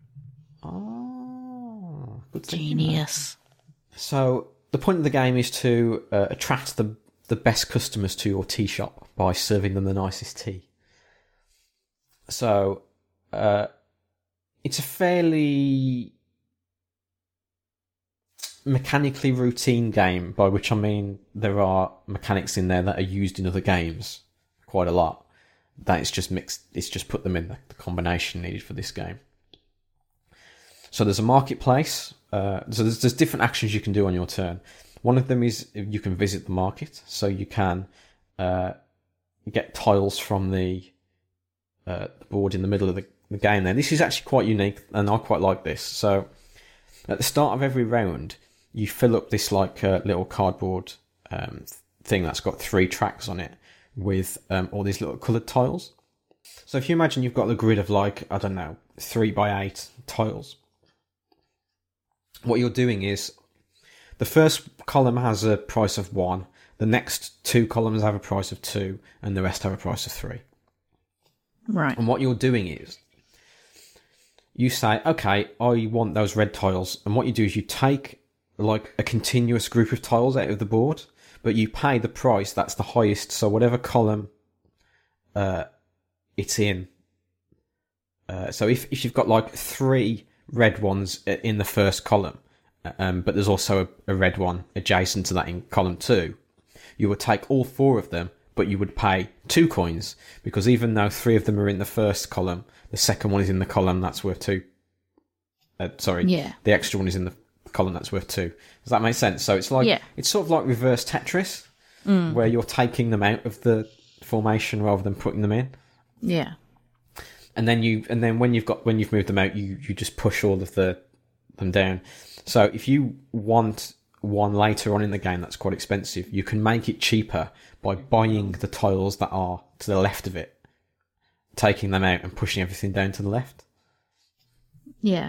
Oh, good thinking. Genius. So, the point of the game is to uh, attract the the best customers to your tea shop by serving them the nicest tea. So, uh, it's a fairly mechanically routine game, by which I mean there are mechanics in there that are used in other games quite a lot. That it's just mixed, it's just put them in the, the combination needed for this game. So there's a marketplace, uh, so there's, there's different actions you can do on your turn. One of them is you can visit the market, so you can uh, get tiles from the, uh, the board in the middle of the, the game there. This is actually quite unique, and I quite like this. So at the start of every round, you fill up this like uh, little cardboard um, thing that's got three tracks on it with um, all these little coloured tiles. So if you imagine you've got the grid of like, I don't know, three by eight tiles. What you're doing is the first column has a price of one, the next two columns have a price of two, and the rest have a price of three. Right. And what you're doing is you say, okay, I want those red tiles. And what you do is you take like a continuous group of tiles out of the board, but you pay the price that's the highest. So whatever column uh, it's in. Uh, so if, if you've got like three red ones in the first column, um, but there's also a, a red one adjacent to that in column two, you would take all four of them, but you would pay two coins, because even though three of them are in the first column, the second one is in the column that's worth two. Uh, sorry, Yeah. the extra one is in the column that's worth two. Does that make sense? So it's like Yeah. it's sort of like reverse Tetris, mm. where you're taking them out of the formation rather than putting them in. Yeah. And then you, and then when you've got when you've moved them out, you you just push all of the them down. So if you want one later on in the game that's quite expensive, you can make it cheaper by buying the tiles that are to the left of it, taking them out and pushing everything down to the left. Yeah.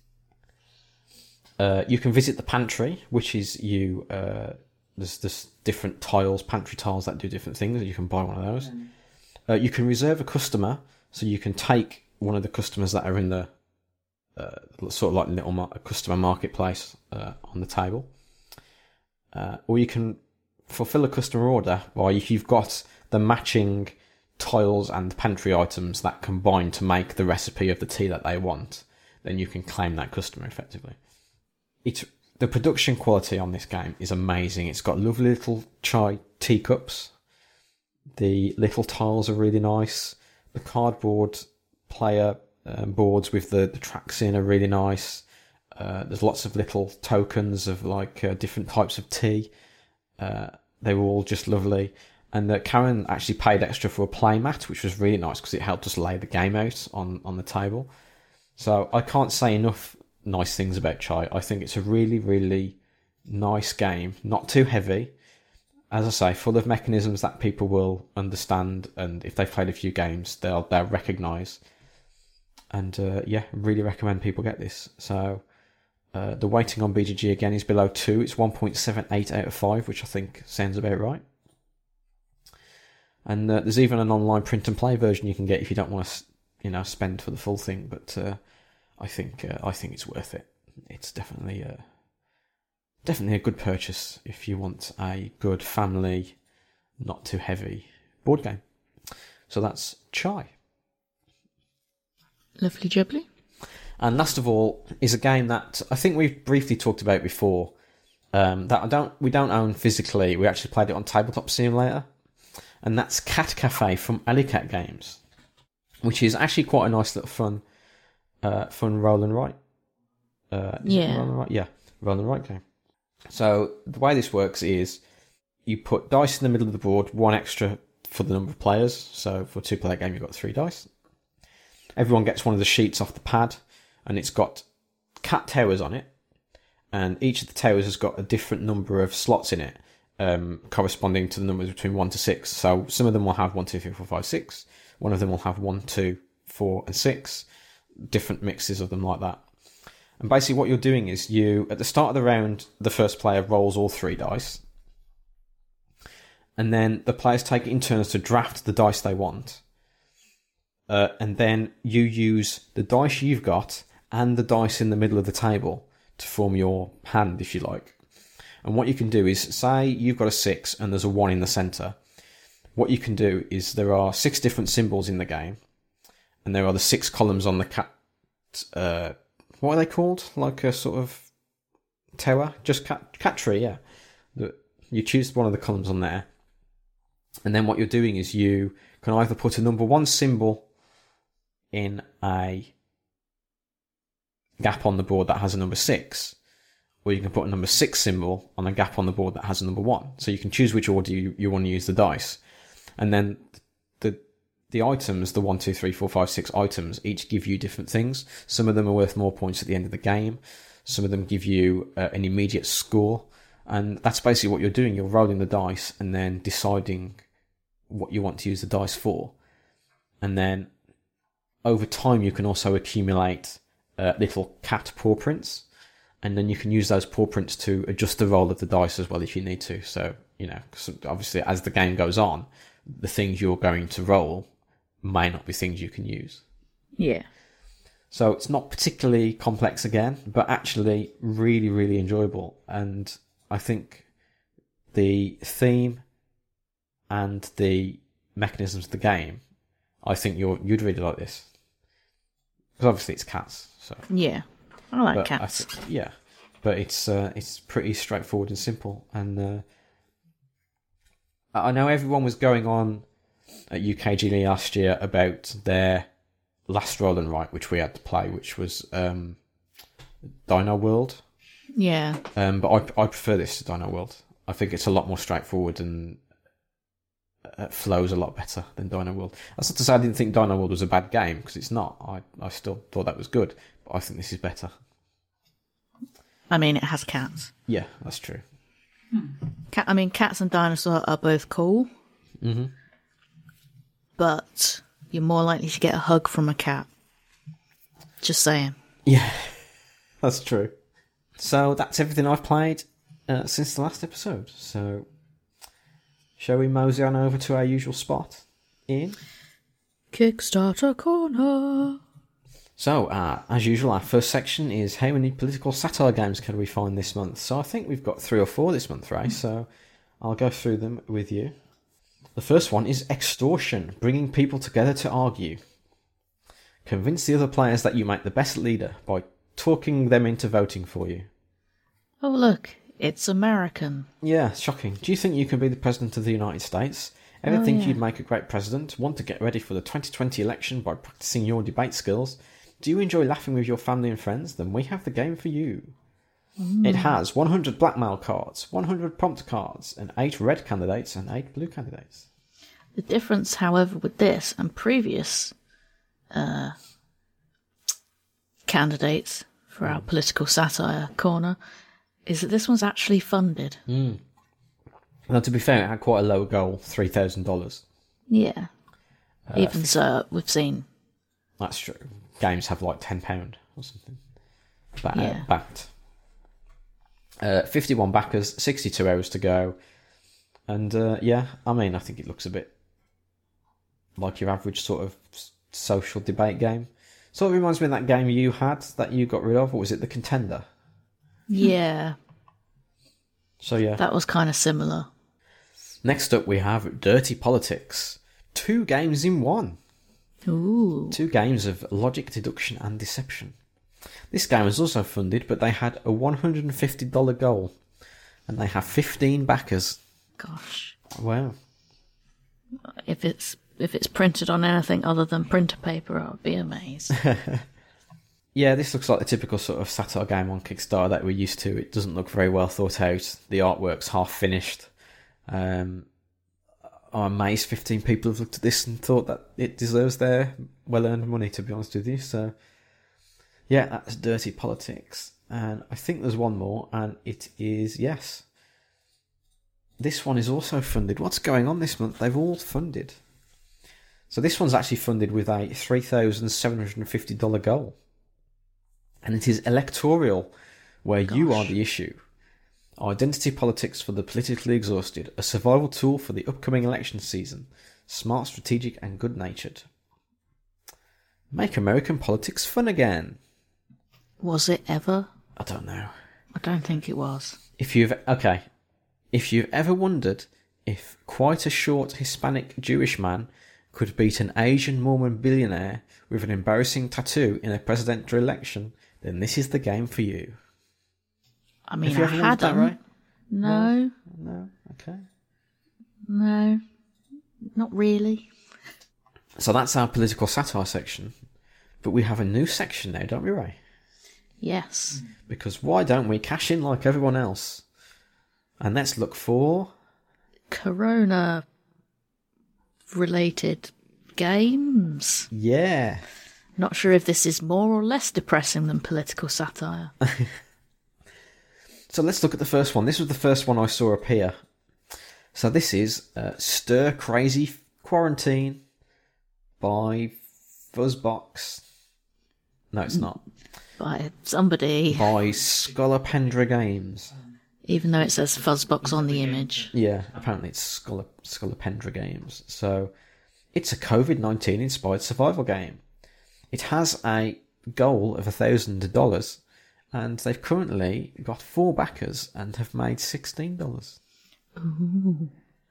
Uh, you can visit the pantry, which is you. Uh, there's there's different tiles, pantry tiles that do different things. You can buy one of those. Mm. Uh, you can reserve a customer, so you can take one of the customers that are in the uh, sort of like little mar- customer marketplace uh, on the table, uh, or you can fulfill a customer order by, if you've got the matching tiles and pantry items that combine to make the recipe of the tea that they want, then you can claim that customer effectively. It's the production quality on this game is amazing. It's got lovely little chai teacups. The little tiles are really nice. The cardboard player um, boards with the, the tracks in are really nice. Uh, there's lots of little tokens of like uh, different types of tea. Uh, they were all just lovely. And uh, Karen actually paid extra for a play mat, which was really nice because it helped us lay the game out on, on the table. So I can't say enough nice things about Chai. I think it's a really, really nice game. Not too heavy. As I say, full of mechanisms that people will understand, and if they've played a few games, they'll they'll recognise. And uh, yeah, really recommend people get this. So uh, the weighting on B G G again is below two. It's one point seven eight out of five, which I think sounds about right. And uh, there's even an online print and play version you can get if you don't want to, you know, spend for the full thing. But uh, I think uh, I think it's worth it. It's definitely uh, definitely a good purchase if you want a good family not too heavy board game. So that's Chai. Lovely jubbly. And last of all is a game that I think we've briefly talked about before. Um, that I don't, we don't own physically. We actually played it on Tabletop Simulator, and that's Cat Cafe from Alicat Games, which is actually quite a nice little fun, uh, fun roll and write. Uh, yeah, roll and write? Yeah, roll and write game. So the way this works is you put dice in the middle of the board, one extra for the number of players. So for a two-player game, you've got three dice. Everyone gets one of the sheets off the pad, and it's got cat towers on it. And each of the towers has got a different number of slots in it, um, corresponding to the numbers between one to six. So some of them will have one, two, three, four, five, six. One of them will have one, two, four, and six. Different mixes of them like that. And basically what you're doing is you, at the start of the round, the first player rolls all three dice. And then the players take it in turns to draft the dice they want. Uh, and then you use the dice you've got and the dice in the middle of the table to form your hand, if you like. And what you can do is, say you've got a six and there's a one in the centre. What you can do is there are six different symbols in the game, and there are the six columns on the cat. Uh, what are they called? Like a sort of tower, just cat cat tree, yeah. The, you choose one of the columns on there, and then what you're doing is you can either put a number one symbol in a gap on the board that has a number six, or you can put a number six symbol on a gap on the board that has a number one. So you can choose which order you, you want to use the dice. And then the the items, the one, two, three, four, five, six items, each give you different things. Some of them are worth more points at the end of the game. Some of them give you uh, an immediate score. And that's basically what you're doing. You're rolling the dice and then deciding what you want to use the dice for. And then over time you can also accumulate Uh, little cat paw prints, and then you can use those paw prints to adjust the roll of the dice as well if you need to. So, you know, cause obviously as the game goes on, the things you're going to roll may not be things you can use. Yeah. So it's not particularly complex again, but actually really, really enjoyable. And I think the theme and the mechanisms of the game, I think you're, you'd really like this. Because obviously it's cats. So. Yeah, I like but cats. I th- yeah, but it's uh, it's pretty straightforward and simple. And uh, I know everyone was going on at U K G L E last year about their last roll and write, which we had to play, which was um, Dino World. Yeah. Um, but I I prefer this to Dino World. I think it's a lot more straightforward and it flows a lot better than Dino World. That's not to say I didn't think Dino World was a bad game, because it's not. I, I still thought that was good, but I think this is better. I mean, it has cats. Yeah, that's true. Cat. I mean, cats and dinosaurs are both cool, Mm-hmm. but you're more likely to get a hug from a cat. Just saying. Yeah, that's true. So that's everything I've played uh, since the last episode. So shall we mosey on over to our usual spot, Ian? Kickstarter corner. So, uh, as usual, our first section is how many political satire games can we find this month? So I think we've got three or four this month, right? So I'll go through them with you. The first one is Extortion, bringing people together to argue. Convince the other players that you make the best leader by talking them into voting for you. Oh, look, it's American. Yeah, shocking. Do you think you can be the President of the United States? Ever think yeah. you'd make a great president? Want to get ready for the twenty twenty election by practicing your debate skills? Do you enjoy laughing with your family and friends? Then we have the game for you. Mm. It has one hundred blackmail cards, one hundred prompt cards, and eight red candidates and eight blue candidates. The difference, however, with this and previous uh, candidates for our political satire corner is that this one's actually funded. Mm. Now, to be fair, it had quite a low goal, three thousand dollars. Yeah. Uh, Even so, we've seen... That's true. Games have like ten pounds or something. Ba- yeah. uh, backed. Uh, fifty-one backers, sixty-two hours to go. And uh, yeah, I mean, I think it looks a bit like your average sort of social debate game. Sort of reminds me of that game you had that you got rid of. Or was it The Contender? Yeah. So yeah. That was kind of similar. Next up, we have Dirty Politics. Two games in one. Ooh. Two games of logic, deduction, and deception. This game was also funded, but they had a one hundred fifty dollars goal. And they have fifteen backers. Gosh. Wow. If it's if it's printed on anything other than printer paper, I'll be amazed. Yeah, this looks like the typical sort of satire game on Kickstarter that we're used to. It doesn't look very well thought out. The artwork's half finished. Um, I'm amazed fifteen people have looked at this and thought that it deserves their well-earned money, to be honest with you. So, yeah, that's Dirty Politics. And I think there's one more, and it is, yes. This one is also funded. What's going on this month? They've all funded. So this one's actually funded with a three thousand seven hundred fifty dollars goal. And it is electoral, where Gosh. You are the issue. Identity politics for the politically exhausted. A survival tool for the upcoming election season. Smart, strategic, and good-natured. Make American politics fun again. Was it ever? I don't know. I don't think it was. If you've... Okay. If you've ever wondered if quite a short Hispanic Jewish man could beat an Asian Mormon billionaire with an embarrassing tattoo in a presidential election, then this is the game for you. I mean, Have you I ever had that, them. right? No. No? Okay. No. Not really. So that's our political satire section. But we have a new section now, don't we, Ray? Yes. Because why don't we cash in like everyone else? And let's look for... Corona related games. Yeah. Not sure if this is more or less depressing than political satire. So let's look at the first one. This was the first one I saw appear. So this is uh, Stir Crazy Quarantine by Fuzzbox. No, it's not. By somebody. By Scolopendra Games. Even though it says Fuzzbox on the image. Yeah, apparently it's Scolo- Scolopendra Games. So it's a COVID nineteen inspired survival game. It has a goal of one thousand dollars, and they've currently got four backers and have made sixteen dollars. Ooh.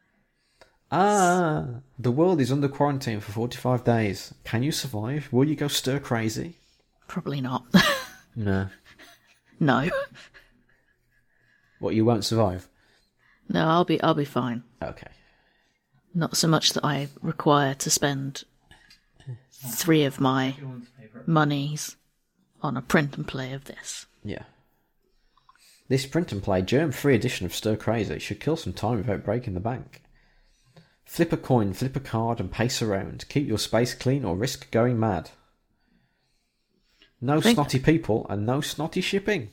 Ah, the world is under quarantine for forty-five days. Can you survive? Will you go stir crazy? Probably not. No. No. What, you won't survive? No, I'll be I'll be fine. Okay. Not so much that I require to spend three of my monies on a print and play of this. Yeah. This print and play germ-free edition of Stir Crazy should kill some time without breaking the bank. Flip a coin, flip a card, and pace around. Keep your space clean or risk going mad. No think... snotty people and no snotty shipping.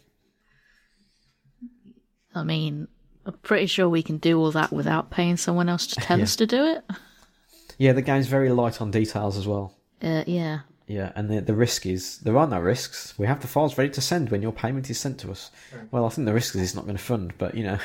I mean, I'm pretty sure we can do all that without paying someone else to tell Yeah. us to do it. Yeah, the game's very light on details as well. Uh, yeah. Yeah, and the the risk is, there are no risks. We have the files ready to send when your payment is sent to us. Well, I think the risk is it's not going to fund, but, you know.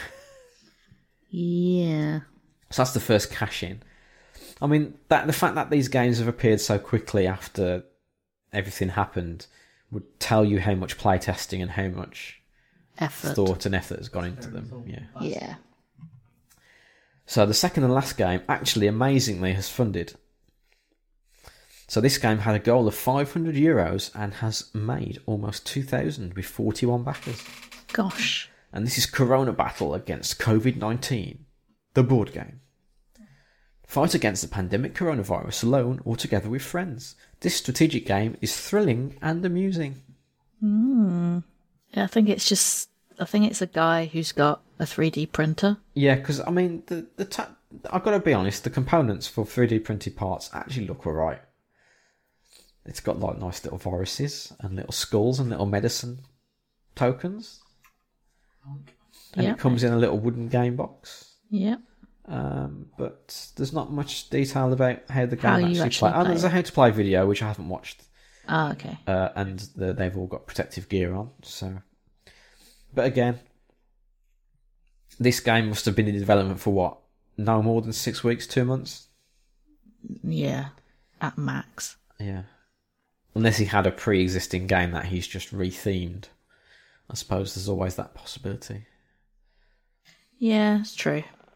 Yeah. So that's the first cash in. I mean, that the fact that these games have appeared so quickly after everything happened would tell you how much playtesting and how much Effort. thought and effort has gone into them. Yeah. Yeah. So the second and last game actually amazingly has funded. So this game had a goal of five hundred euros and has made almost two thousand with forty-one backers. Gosh. And this is Corona Battle against COVID nineteen, the board game. Fight against the pandemic coronavirus alone or together with friends. This strategic game is thrilling and amusing. Hmm. Yeah, I think it's just, I think it's a guy who's got a three D printer. Yeah, because, I mean, the the ta- I've got to be honest, the components for three D printed parts actually look alright. It's got like nice little viruses and little skulls and little medicine tokens. And Yep. it comes in a little wooden game box. Yep. Um, but there's not much detail about how the game How you actually, actually play. Oh, play there's a it. how to play video, which I haven't watched. Ah, okay. Uh, and the, they've all got protective gear on. So, but again, this game must have been in development for what? No more than six weeks, two months. Yeah. At max. Yeah, unless he had a pre-existing game that he's just rethemed. I suppose there's always that possibility. Yeah, it's true.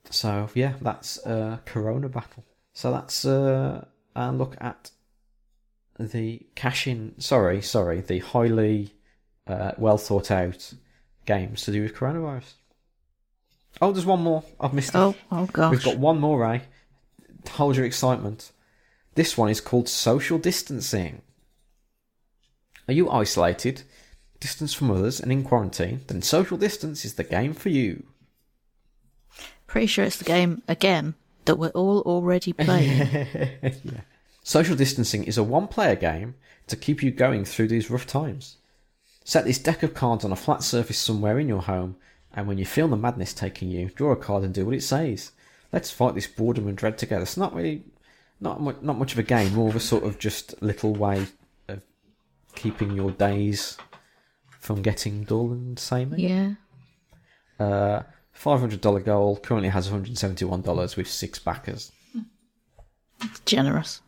So yeah, that's uh, Corona Battle. So that's uh, a look at the cash-in. Sorry, sorry, the highly uh, well thought out games to do with coronavirus. Oh, there's one more. I've missed it. Oh, oh gosh. We've got one more, Ray. Hold your excitement. This one is called Social Distancing. Are you isolated, distanced from others, and in quarantine? Then Social Distance is the game for you. Pretty sure it's the game, again, that we're all already playing. Yeah. Social Distancing is a one-player game to keep you going through these rough times. Set this deck of cards on a flat surface somewhere in your home, and when you feel the madness taking you, draw a card and do what it says. Let's fight this boredom and dread together. It's not really, not much, not much of a game, more of a sort of just little way of keeping your days from getting dull and samey. Yeah. Uh, five hundred dollars goal, currently has one hundred seventy-one dollars with six backers. It's generous.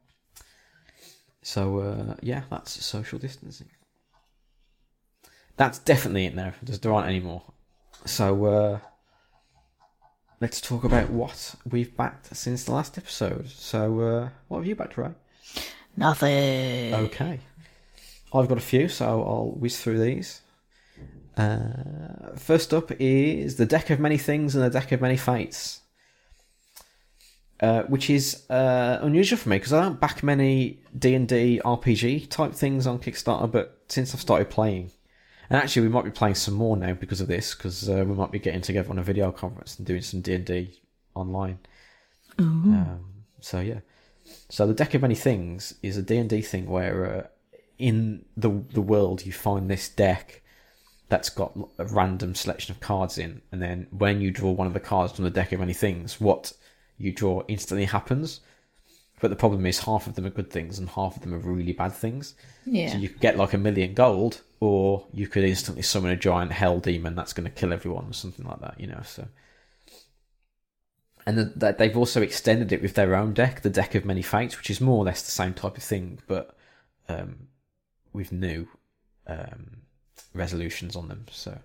So, uh, yeah, that's Social Distancing. That's definitely in there. There aren't any more. So, uh, let's talk about what we've backed since the last episode. So, uh, what have you backed, Ray? Nothing. Okay. I've got a few, so I'll whiz through these. Uh, first up is The Deck of Many Things and The Deck of Many Fates. Uh, which is uh, unusual for me, because I don't back many D and D R P G type things on Kickstarter, but since I've started playing... And actually, we might be playing some more now because of this, because uh, we might be getting together on a video conference and doing some D and D online. Um, so, yeah. So, The Deck of Many Things is a D and D thing where uh, in the the world you find this deck that's got a random selection of cards in, and then when you draw one of the cards from the Deck of Many Things, what you draw instantly happens. But the problem is half of them are good things and half of them are really bad things. Yeah. So you could get like a million gold, or you could instantly summon a giant hell demon that's going to kill everyone or something like that, you know. So, and the, they've also extended it with their own deck, the Deck of Many Fates, which is more or less the same type of thing, but um, with new um, resolutions on them. So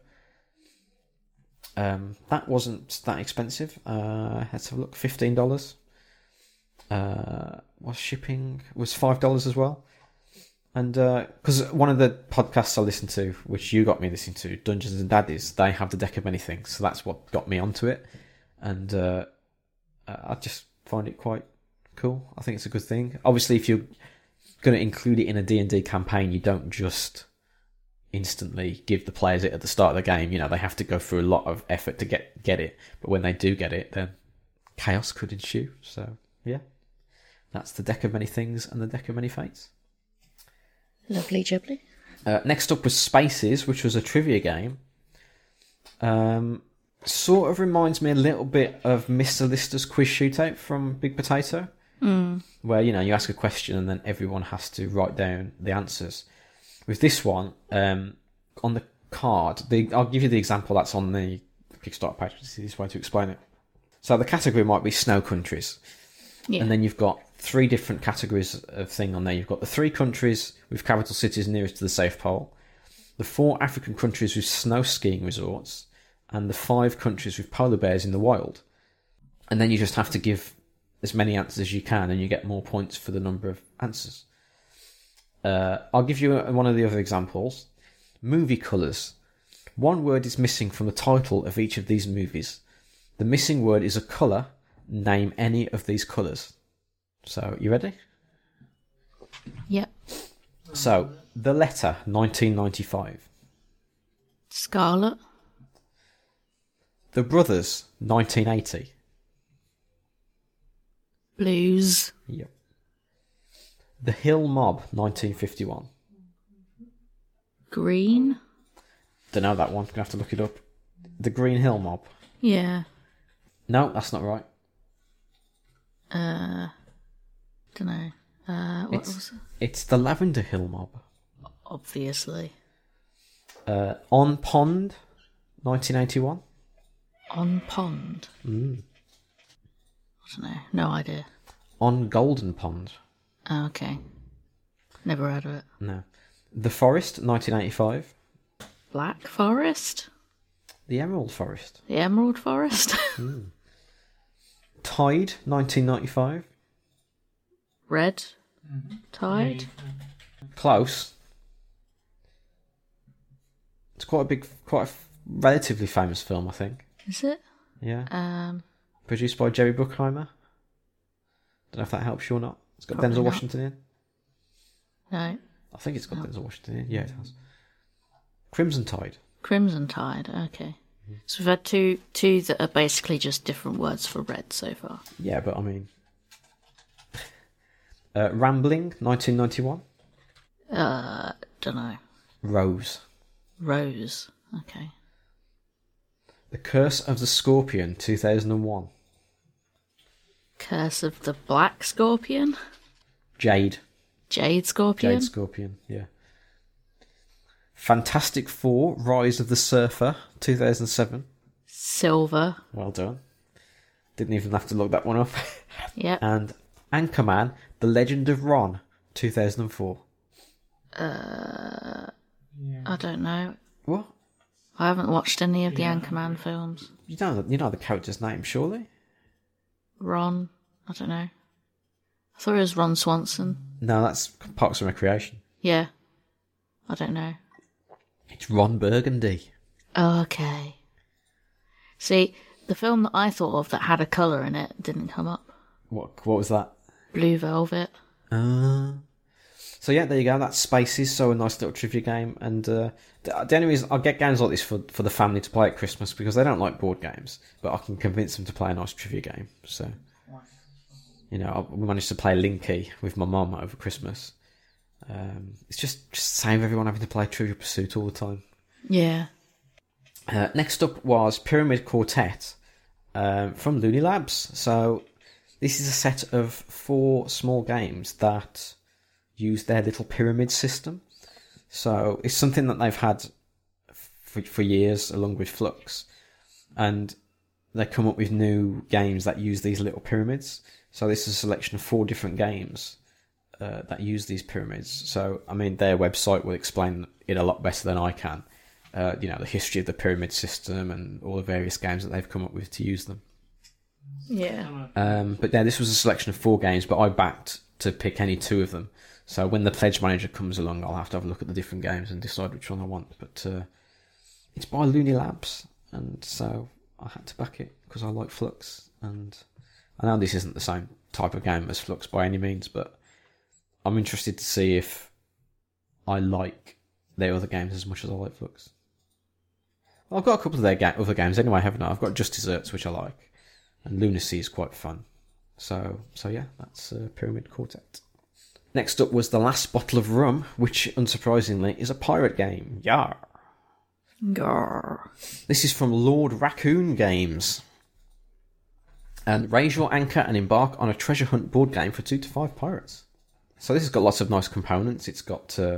um, that wasn't that expensive. Uh, let's have a look. Fifteen dollars. Uh, was shipping was five dollars as well, and because uh, one of the podcasts I listened to, which you got me listening to, Dungeons and Daddies, they have the Deck of Many Things, so that's what got me onto it, and uh, I just find it quite cool. I think it's a good thing. Obviously, if you're going to include it in a D and D campaign, you don't just instantly give the players it at the start of the game. You know, they have to go through a lot of effort to get get it, but when they do get it, then chaos could ensue. So yeah. That's the Deck of Many Things and the Deck of Many Fates. Lovely jubbly. Uh, next up was Spaces, which was a trivia game. Um, sort of reminds me a little bit of Mister Lister's Quiz Shootout from Big Potato, mm. where, you know, you ask a question and then everyone has to write down the answers. With this one, um, on the card, the, I'll give you the example that's on the Kickstarter page. It's the easiest way to explain it. So the category might be snow countries. Yeah. And then you've got three different categories of thing on there. You've got the three countries with capital cities nearest to the South Pole, the four African countries with snow skiing resorts, and the five countries with polar bears in the wild. And then you just have to give as many answers as you can, and you get more points for the number of answers. Uh, I'll give you one of the other examples. Movie colours. One word is missing from the title of each of these movies. The missing word is a colour. Name any of these colours. So, you ready? Yep. So, The Letter, nineteen ninety-five. Scarlet. The Brothers, nineteen eighty. Blues. Yep. The Hill Mob, nineteen fifty-one. Green. Don't know that one. Gonna have to look it up. The Green Hill Mob. Yeah. No, that's not right. Uh, don't know. Uh, what It's, was it? it's the Lavender Hill Mob. Obviously. Uh, On Pond, nineteen eighty-one. On Pond. Mm. I don't know. No idea. On Golden Pond. Oh, okay. Never heard of it. No. The Forest, nineteen eighty-five. Black Forest? The Emerald Forest. The Emerald Forest? Mm. Tide, nineteen ninety-five. Red Tide. Close. It's quite a big, quite a f- relatively famous film, I think. Is it? Yeah. Um, Produced by Jerry Bruckheimer. Don't know if that helps you or not. It's got Probably Denzel not. Washington in. no. I think it's got Denzel Washington in. Yeah, it has. Crimson Tide. Crimson Tide. Okay. So we've had two two that are basically just different words for red so far. Yeah, but I mean... Uh, Rambling, nineteen ninety-one. Uh, don't know. Rose. Rose. Okay. The Curse of the Scorpion, two thousand one. Curse of the Black Scorpion. Jade. Jade Scorpion. Jade Scorpion, yeah. Fantastic Four, Rise of the Surfer, two thousand seven. Silver. Well done. Didn't even have to look that one up. Yep. And Anchorman, The Legend of Ron, two thousand four. Uh, I don't know. What? I haven't watched any of the Anchorman films. You know, you know the character's name, surely? Ron. I don't know. I thought it was Ron Swanson. No, that's Parks and Recreation. Yeah. I don't know. It's Ron Burgundy. Okay. See, the film that I thought of that had a colour in it didn't come up. What What was that? Blue Velvet. Uh, so yeah, there you go. That's Spaces. So a nice little trivia game. And uh, the, the only reason I get games like this for for the family to play at Christmas because they don't like board games, but I can convince them to play a nice trivia game. So, you know, I, we managed to play Linky with my mum over Christmas. Um, it's just just save everyone having to play Trivial Pursuit all the time. Yeah. Uh, next up was Pyramid Quartet um, from Looney Labs. So this is a set of four small games that use their little pyramid system. So it's something that they've had for, for years along with Flux. And they come up with new games that use these little pyramids. So this is a selection of four different games uh, that use these pyramids. So, I mean, their website will explain it a lot better than I can. Uh, you know, the history of the pyramid system and all the various games that they've come up with to use them. Yeah. Um, but yeah, this was a selection of four games, but I backed to pick any two of them. So when the pledge manager comes along, I'll have to have a look at the different games and decide which one I want. But uh, it's by Looney Labs, and so I had to back it because I like Flux. And I know this isn't the same type of game as Flux by any means, but I'm interested to see if I like their other games as much as I like Flux. Well, I've got a couple of their ga- other games anyway, haven't I? I've got Just Desserts, which I like, and Lunacy is quite fun. So, so yeah, that's uh, Pyramid Quartet. Next up was The Last Bottle of Rum, which, unsurprisingly, is a pirate game. Yar! Grr. This is from Lord Raccoon Games. And raise your anchor and embark on a treasure hunt board game for two to five pirates. So this has got lots of nice components. It's got uh,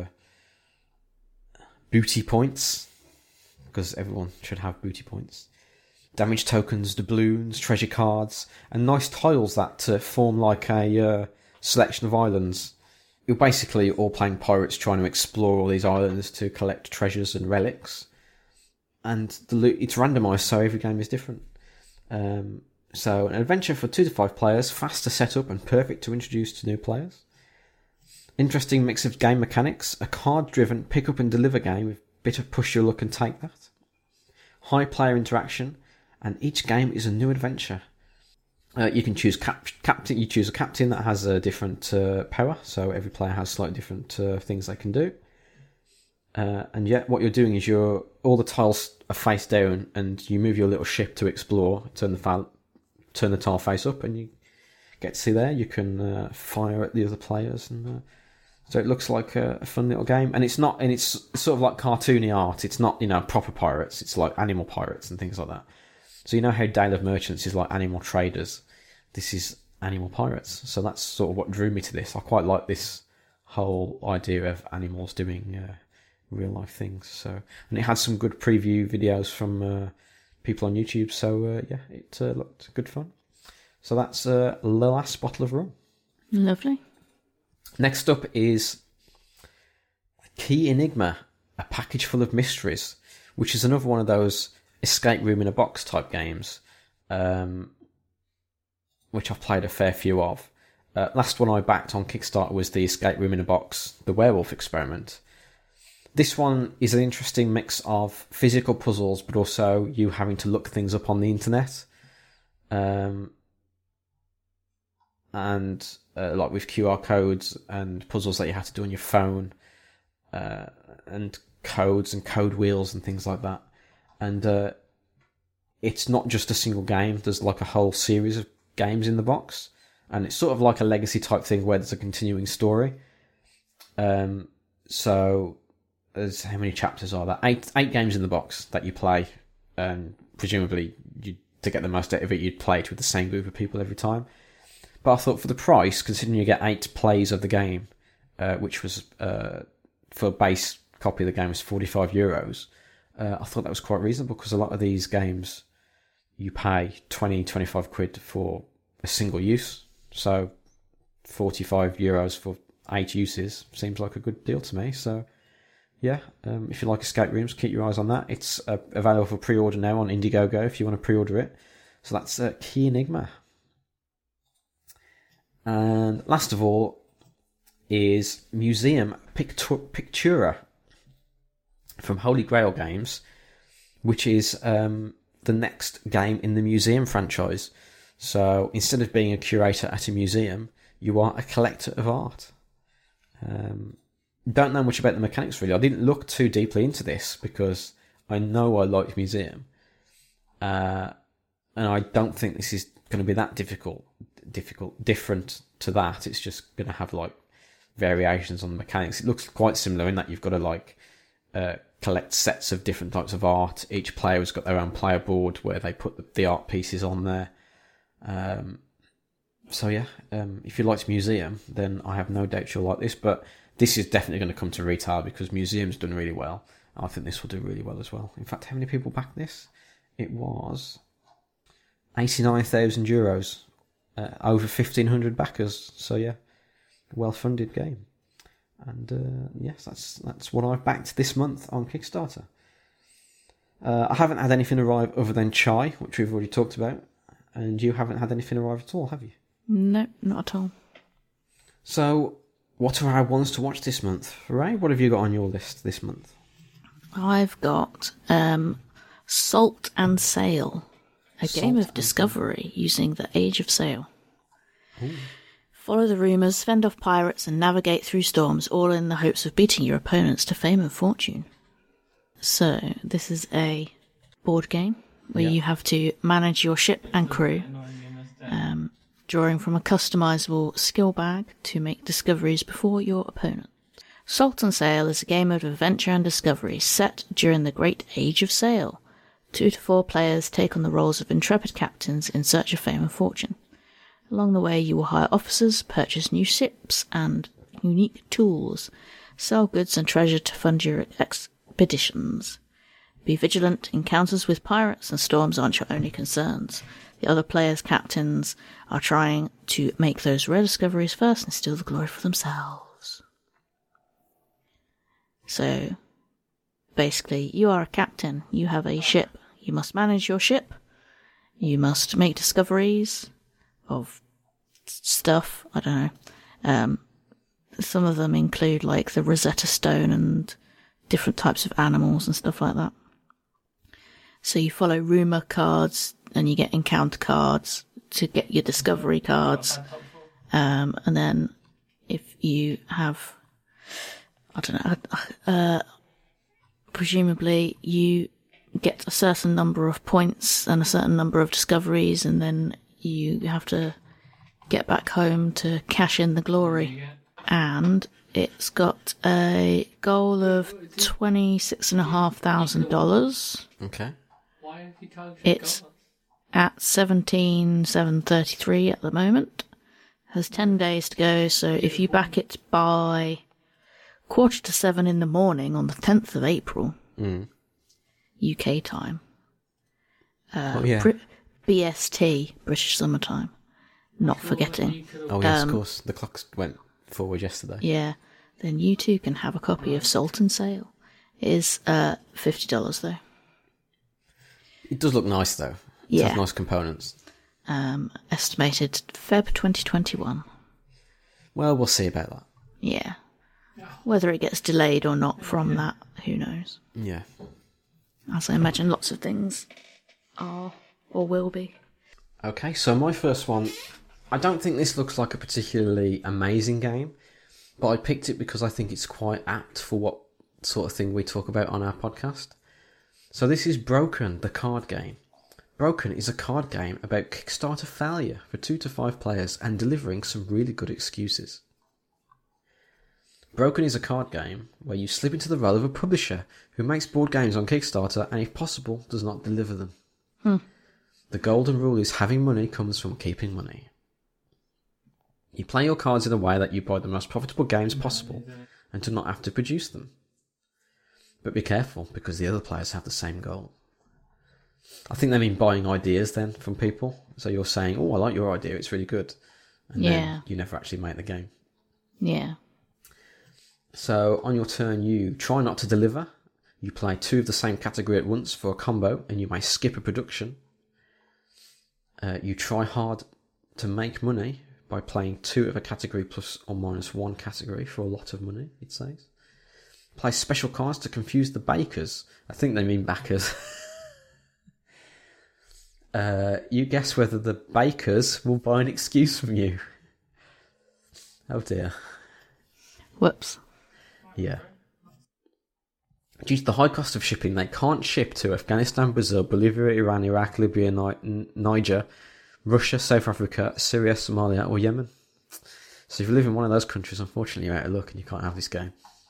booty points, because everyone should have booty points. Damage tokens, doubloons, treasure cards, and nice tiles that uh, form like a uh, selection of islands. You're basically all playing pirates trying to explore all these islands to collect treasures and relics. And the loot, it's randomised, so every game is different. Um, so an adventure for two to five players, fast to set up and perfect to introduce to new players. Interesting mix of game mechanics, a card-driven pick-up-and-deliver game with a bit of push your luck and take that. High player interaction, and each game is a new adventure. Uh, you can choose cap- captain. You choose a captain that has a different uh, power, so every player has slightly different uh, things they can do. Uh, and yet, what you're doing is you're all the tiles are face down, and you move your little ship to explore. Turn the file, turn the tile face up, and you get to see there. You can uh, fire at the other players, and uh, so it looks like a, a fun little game. And it's not, and it's sort of like cartoony art. It's not, you know, proper pirates. It's like animal pirates and things like that. So you know how Dale of Merchants is like animal traders. This is animal pirates. So that's sort of what drew me to this. I quite like this whole idea of animals doing uh, real life things. So, and it had some good preview videos from uh, people on YouTube. So uh, yeah, it uh, looked good fun. So that's uh, The Last Bottle of Rum. Lovely. Next up is Key Enigma, a package full of mysteries, which is another one of those escape room in a box type games. Um, which I've played a fair few of. Uh, last one I backed on Kickstarter was the Escape Room in a Box, the Werewolf Experiment. This one is an interesting mix of physical puzzles, but also you having to look things up on the internet. Um, and uh, like with Q R codes and puzzles that you have to do on your phone, uh, and codes and code wheels and things like that. And uh, it's not just a single game. There's like a whole series of games in the box. And it's sort of like a legacy type thing where there's a continuing story. Um, so there's how many chapters are there? Eight eight games in the box that you play. And presumably, you, to get the most out of it, you'd play it with the same group of people every time. But I thought for the price, considering you get eight plays of the game, uh, which was uh, for a base copy of the game was forty-five euros, uh, I thought that was quite reasonable because a lot of these games you pay twenty, twenty-five quid for a single use. So forty-five euros for eight uses seems like a good deal to me. So yeah, um, if you like escape rooms, keep your eyes on that. It's uh, available for pre-order now on Indiegogo if you want to pre-order it. So that's uh, Key Enigma. And last of all is Museum Pictu- Pictura from Holy Grail Games, which is um, the next game in the Museum franchise. So instead of being a curator at a museum, you are a collector of art. Um, don't know much about the mechanics really. I didn't look too deeply into this because I know I like museum, uh, and I don't think this is going to be that difficult. Difficult, different to that. It's just going to have like variations on the mechanics. It looks quite similar in that you've got to like uh, collect sets of different types of art. Each player has got their own player board where they put the, the art pieces on there. Um, so yeah, um, if you liked Museum, then I have no doubt you'll like this, but this is definitely going to come to retail because Museum's done really well. I think this will do really well as well. In fact, how many people backed this? It was eighty-nine thousand euros, uh, over fifteen hundred backers. So yeah, well-funded game. And uh, yes, that's that's what I've backed this month on Kickstarter. Uh, I haven't had anything arrive other than Chai, which we've already talked about. And you haven't had anything arrive at all, have you? No, not at all. So, what are our ones to watch this month? Ray, what have you got on your list this month? I've got um, Salt and Sail, a Salt game of discovery using the Age of Sail. Ooh. Follow the rumours, fend off pirates, and navigate through storms, all in the hopes of beating your opponents to fame and fortune. So, this is a board game where yep. you have to manage your ship and crew, um, drawing from a customisable skill bag to make discoveries before your opponent. Salt and Sail is a game of adventure and discovery set during the Great Age of Sail. Two to four players take on the roles of intrepid captains in search of fame and fortune. Along the way, you will hire officers, purchase new ships and unique tools, sell goods and treasure to fund your expeditions. Be vigilant, encounters with pirates and storms aren't your only concerns. The other players' captains are trying to make those rare discoveries first and steal the glory for themselves. So, basically, you are a captain. You have a ship. You must manage your ship. You must make discoveries of stuff. I don't know. Um, some of them include, like, the Rosetta Stone and different types of animals and stuff like that. So you follow rumour cards and you get encounter cards to get your discovery cards. Um, and then if you have, I don't know, uh, presumably you get a certain number of points and a certain number of discoveries, and then you have to get back home to cash in the glory. And it's got a goal of twenty-six and a half thousand dollars. Okay. It's at seventeen seven thirty-three at the moment. Has ten days to go, so if you back it by quarter to seven in the morning on the tenth of April, mm. U K time, uh, oh, yeah. Br- B S T, British Summer Time, not forgetting. Oh yes, um, of course. The clocks went forward yesterday. Yeah, then you too can have a copy of Salt and Sail. It is uh, fifty dollars though. It does look nice though. It Yeah. has nice components. Um, estimated February twenty twenty-one. Well, we'll see about that. Yeah. Whether it gets delayed or not from that, who knows? Yeah. As I imagine lots of things are or will be. Okay, so my first one, I don't think this looks like a particularly amazing game, but I picked it because I think it's quite apt for what sort of thing we talk about on our podcast. So this is Broken, the card game. Broken is a card game about Kickstarter failure for two to five players and delivering some really good excuses. Broken is a card game where you slip into the role of a publisher who makes board games on Kickstarter and, if possible, does not deliver them. Hmm. The golden rule is having money comes from keeping money. You play your cards in a way that you buy the most profitable games possible and do not have to produce them. But be careful, because the other players have the same goal. I think they mean buying ideas then from people. So you're saying, oh, I like your idea, it's really good. And yeah. then you never actually make the game. Yeah. So on your turn, you try not to deliver. You play two of the same category at once for a combo, and you may skip a production. Uh, you try hard to make money by playing two of a category plus or minus one category for a lot of money, it says. Play special cards to confuse the bakers. I think they mean backers. uh, you guess whether the bakers will buy an excuse from you. Oh dear. Whoops. Yeah. Due to the high cost of shipping, they can't ship to Afghanistan, Brazil, Bolivia, Iran, Iraq, Libya, Ni- Niger, Russia, South Africa, Syria, Somalia, or Yemen. So if you live in one of those countries, unfortunately, you're out of luck and you can't have this game.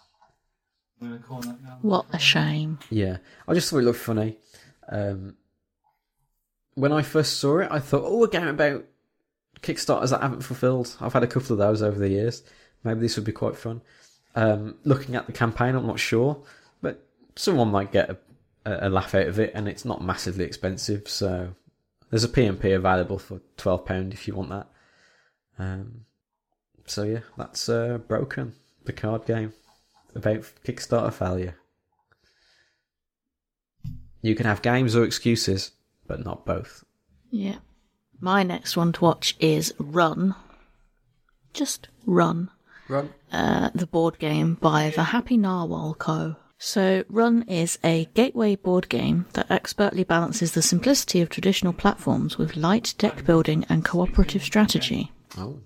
What a shame. Yeah. I just thought it looked funny. Um, when I first saw it, I thought, oh, a game about Kickstarters that haven't fulfilled. I've had a couple of those over the years. Maybe this would be quite fun. Um, looking at the campaign, I'm not sure. But someone might get a, a laugh out of it, and it's not massively expensive. So there's a P and P available for twelve pounds if you want that. Um, so yeah, that's uh, Broken, the card game about Kickstarter failure. You can have games or excuses, but not both. Yeah. My next one to watch is Run. Just Run. Run. Uh, the board game by the Happy Narwhal Co. So, Run is a gateway board game that expertly balances the simplicity of traditional platforms with light deck building and cooperative strategy. Oh.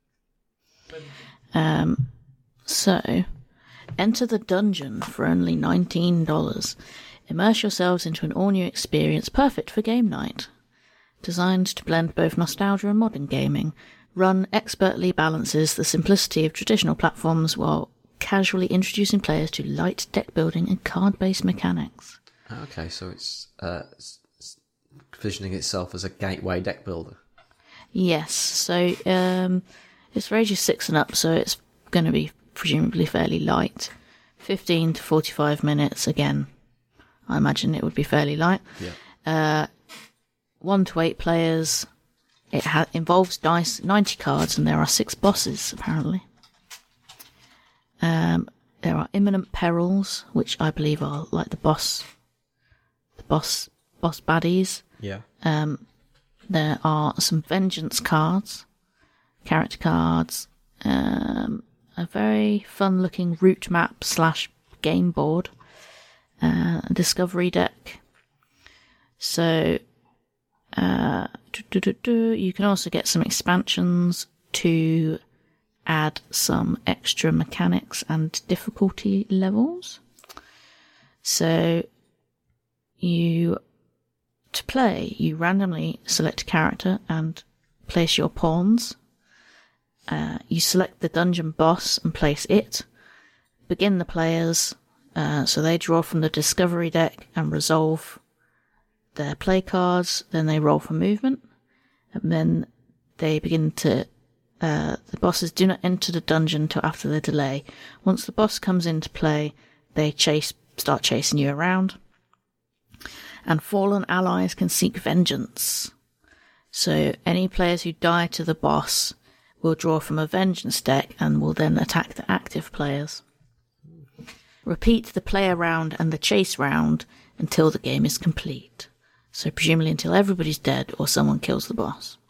Um, so, enter the dungeon for only nineteen dollars. Immerse yourselves into an all-new experience perfect for game night. Designed to blend both nostalgia and modern gaming, Run expertly balances the simplicity of traditional platforms while casually introducing players to light deck building and card-based mechanics. Okay, so it's, uh, it's positioning itself as a gateway deck builder. Yes, so um, it's for ages six and up, so it's going to be presumably fairly light. fifteen to forty-five minutes, again, I imagine it would be fairly light. Yeah. Uh, one to eight players. It ha- involves dice, ninety cards, and there are six bosses, apparently. Um, there are imminent perils, which I believe are like the boss, the boss, boss baddies. Yeah. Um, there are some vengeance cards, character cards, um, a very fun-looking route map slash game board, uh, a discovery deck. So, uh, do, do, do, do. You can also get some expansions to add some extra mechanics and difficulty levels. So, you, to play, you randomly select a character and place your pawns. Uh, you select the dungeon boss and place it. Begin the players, uh, so they draw from the discovery deck and resolve their play cards, then they roll for movement, and then they begin to, uh, the bosses do not enter the dungeon till after the delay. Once the boss comes into play, they chase, start chasing you around, and fallen allies can seek vengeance. So any players who die to the boss will draw from a vengeance deck and will then attack the active players. Repeat the player round and the chase round until the game is complete. So presumably until everybody's dead or someone kills the boss.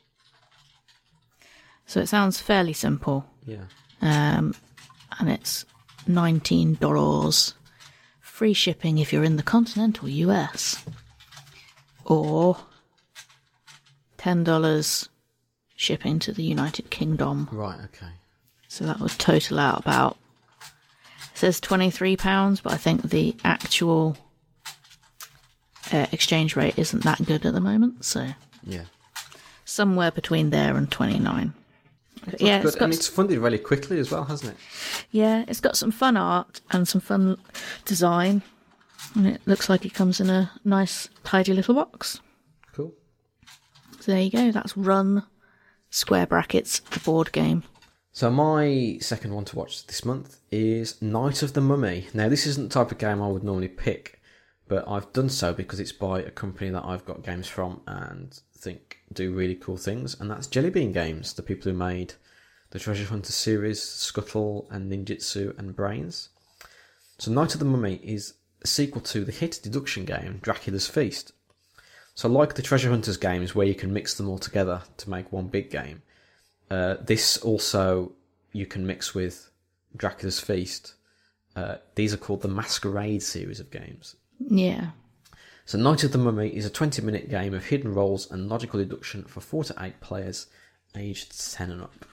So it sounds fairly simple. Yeah. Um, and it's nineteen dollars. Free shipping if you're in the continental U S. Or ten dollars shipping to the United Kingdom. Right, okay. So that would total out about, it says twenty-three pounds, but I think the actual uh, exchange rate isn't that good at the moment. So yeah, somewhere between there and twenty-nine. That's yeah, good. it's got, and it's funded really quickly as well, hasn't it? Yeah, it's got some fun art and some fun design. And it looks like it comes in a nice, tidy little box. Cool. So there you go. That's Run, square brackets, the board game. So my second one to watch this month is Night of the Mummy. Now, this isn't the type of game I would normally pick, but I've done so because it's by a company that I've got games from and think do really cool things, and that's Jelly Bean Games, the people who made the Treasure Hunter series, Scuttle and Ninjutsu and Brains. So Night of the Mummy is a sequel to the hit deduction game Dracula's Feast. So like the Treasure Hunters games where you can mix them all together to make one big game, uh, this also you can mix with Dracula's Feast. Uh, these are called the Masquerade series of games. Yeah. So Night of the Mummy is a twenty minute game of hidden roles and logical deduction for four to eight players aged ten and up.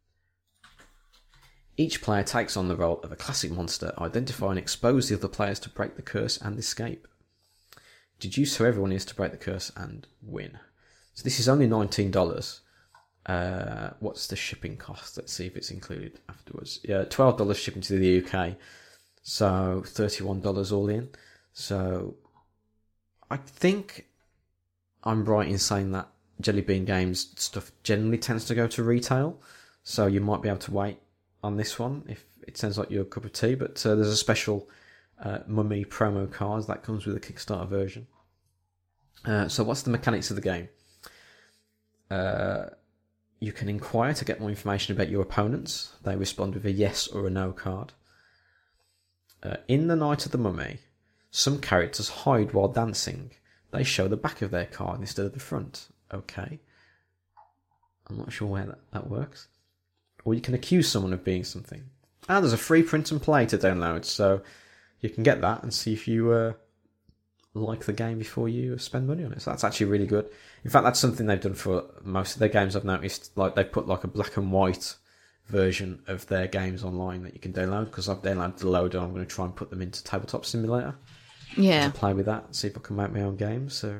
Each player takes on the role of a classic monster, identify and expose the other players to break the curse and escape. Deduce who everyone is to break the curse and win. So this is only nineteen dollars. Uh, what's the shipping cost? Let's see if it's included afterwards. Yeah, twelve dollars shipping to the U K. So thirty-one dollars all in. So I think I'm right in saying that Jelly Bean Games stuff generally tends to go to retail. So you might be able to wait on this one if it sounds like your cup of tea. But uh, there's a special uh, Mummy promo card that comes with a Kickstarter version. Uh, so what's the mechanics of the game? Uh, you can inquire to get more information about your opponents. They respond with a yes or a no card. Uh, in the Night of the Mummy, some characters hide while dancing. They show the back of their card instead of the front. Okay. I'm not sure where that, that works. Or you can accuse someone of being something. And there's a free print and play to download, so you can get that and see if you uh, like the game before you spend money on it. So that's actually really good. In fact, that's something they've done for most of their games. I've noticed, like they've put like a black and white version of their games online that you can download, because I've downloaded the loader. I'm going to try and put them into Tabletop Simulator. Yeah. Play with that, see if I can make my own games. So,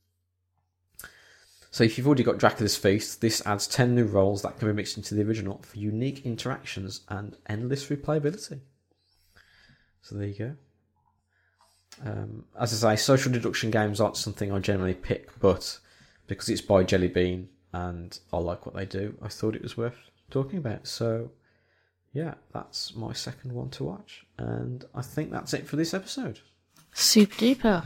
so if you've already got Dracula's Feast, this adds ten new roles that can be mixed into the original for unique interactions and endless replayability. So there you go. Um, as I say, social deduction games aren't something I generally pick, but because it's by Jelly Bean and I like what they do, I thought it was worth talking about. So yeah, that's my second one to watch, and I think that's it for this episode. Super duper.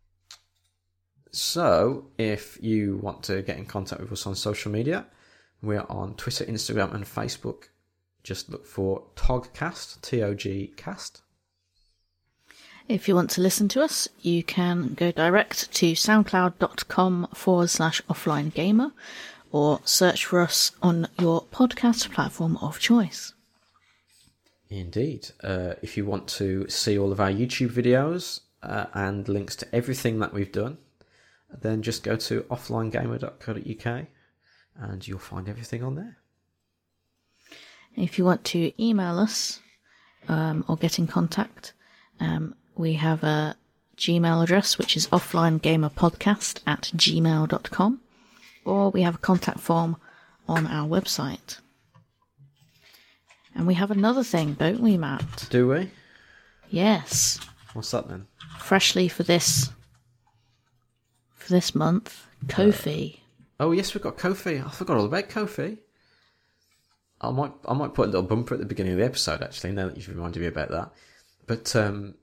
So, if you want to get in contact with us on social media, we're on Twitter, Instagram, and Facebook. Just look for Togcast, T O G cast. If you want to listen to us, you can go direct to soundcloud.com forward slash offline gamer, or search for us on your podcast platform of choice. Indeed. Uh, if you want to see all of our YouTube videos uh, and links to everything that we've done, then just go to offline gamer dot co dot uk and you'll find everything on there. If you want to email us um, or get in contact, um, we have a Gmail address, which is offlinegamerpodcast at gmail dot com, or we have a contact form on our website. And we have another thing, don't we, Matt? Do we? Yes. What's that then? Freshly for this for this month, Ko-fi. Uh, oh yes, we've got Ko-fi. I forgot all about Ko-fi. I might I might put a little bumper at the beginning of the episode, actually, now that you've reminded me about that. But um,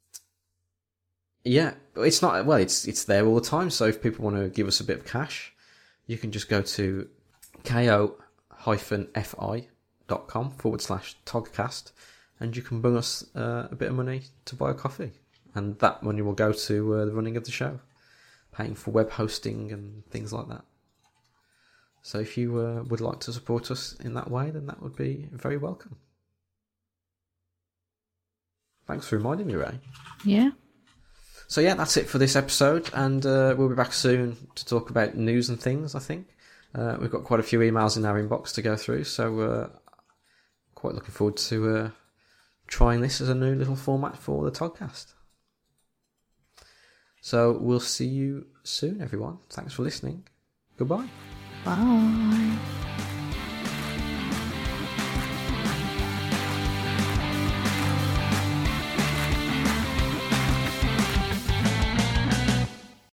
yeah, it's not well. It's it's there all the time. So if people want to give us a bit of cash, you can just go to ko fi dot com forward slash Togcast, and you can bring us uh, a bit of money to buy a coffee, and that money will go to uh, the running of the show. paying for web hosting and things like that. So if you uh, would like to support us in that way, then that would be very welcome. Thanks for reminding me, Ray. Yeah. So yeah, that's it for this episode, and uh, we'll be back soon to talk about news and things, I think. Uh, we've got quite a few emails in our inbox to go through, so uh, quite looking forward to uh, trying this as a new little format for the Toddcast. So we'll see you soon, everyone. Thanks for listening. Goodbye. Bye.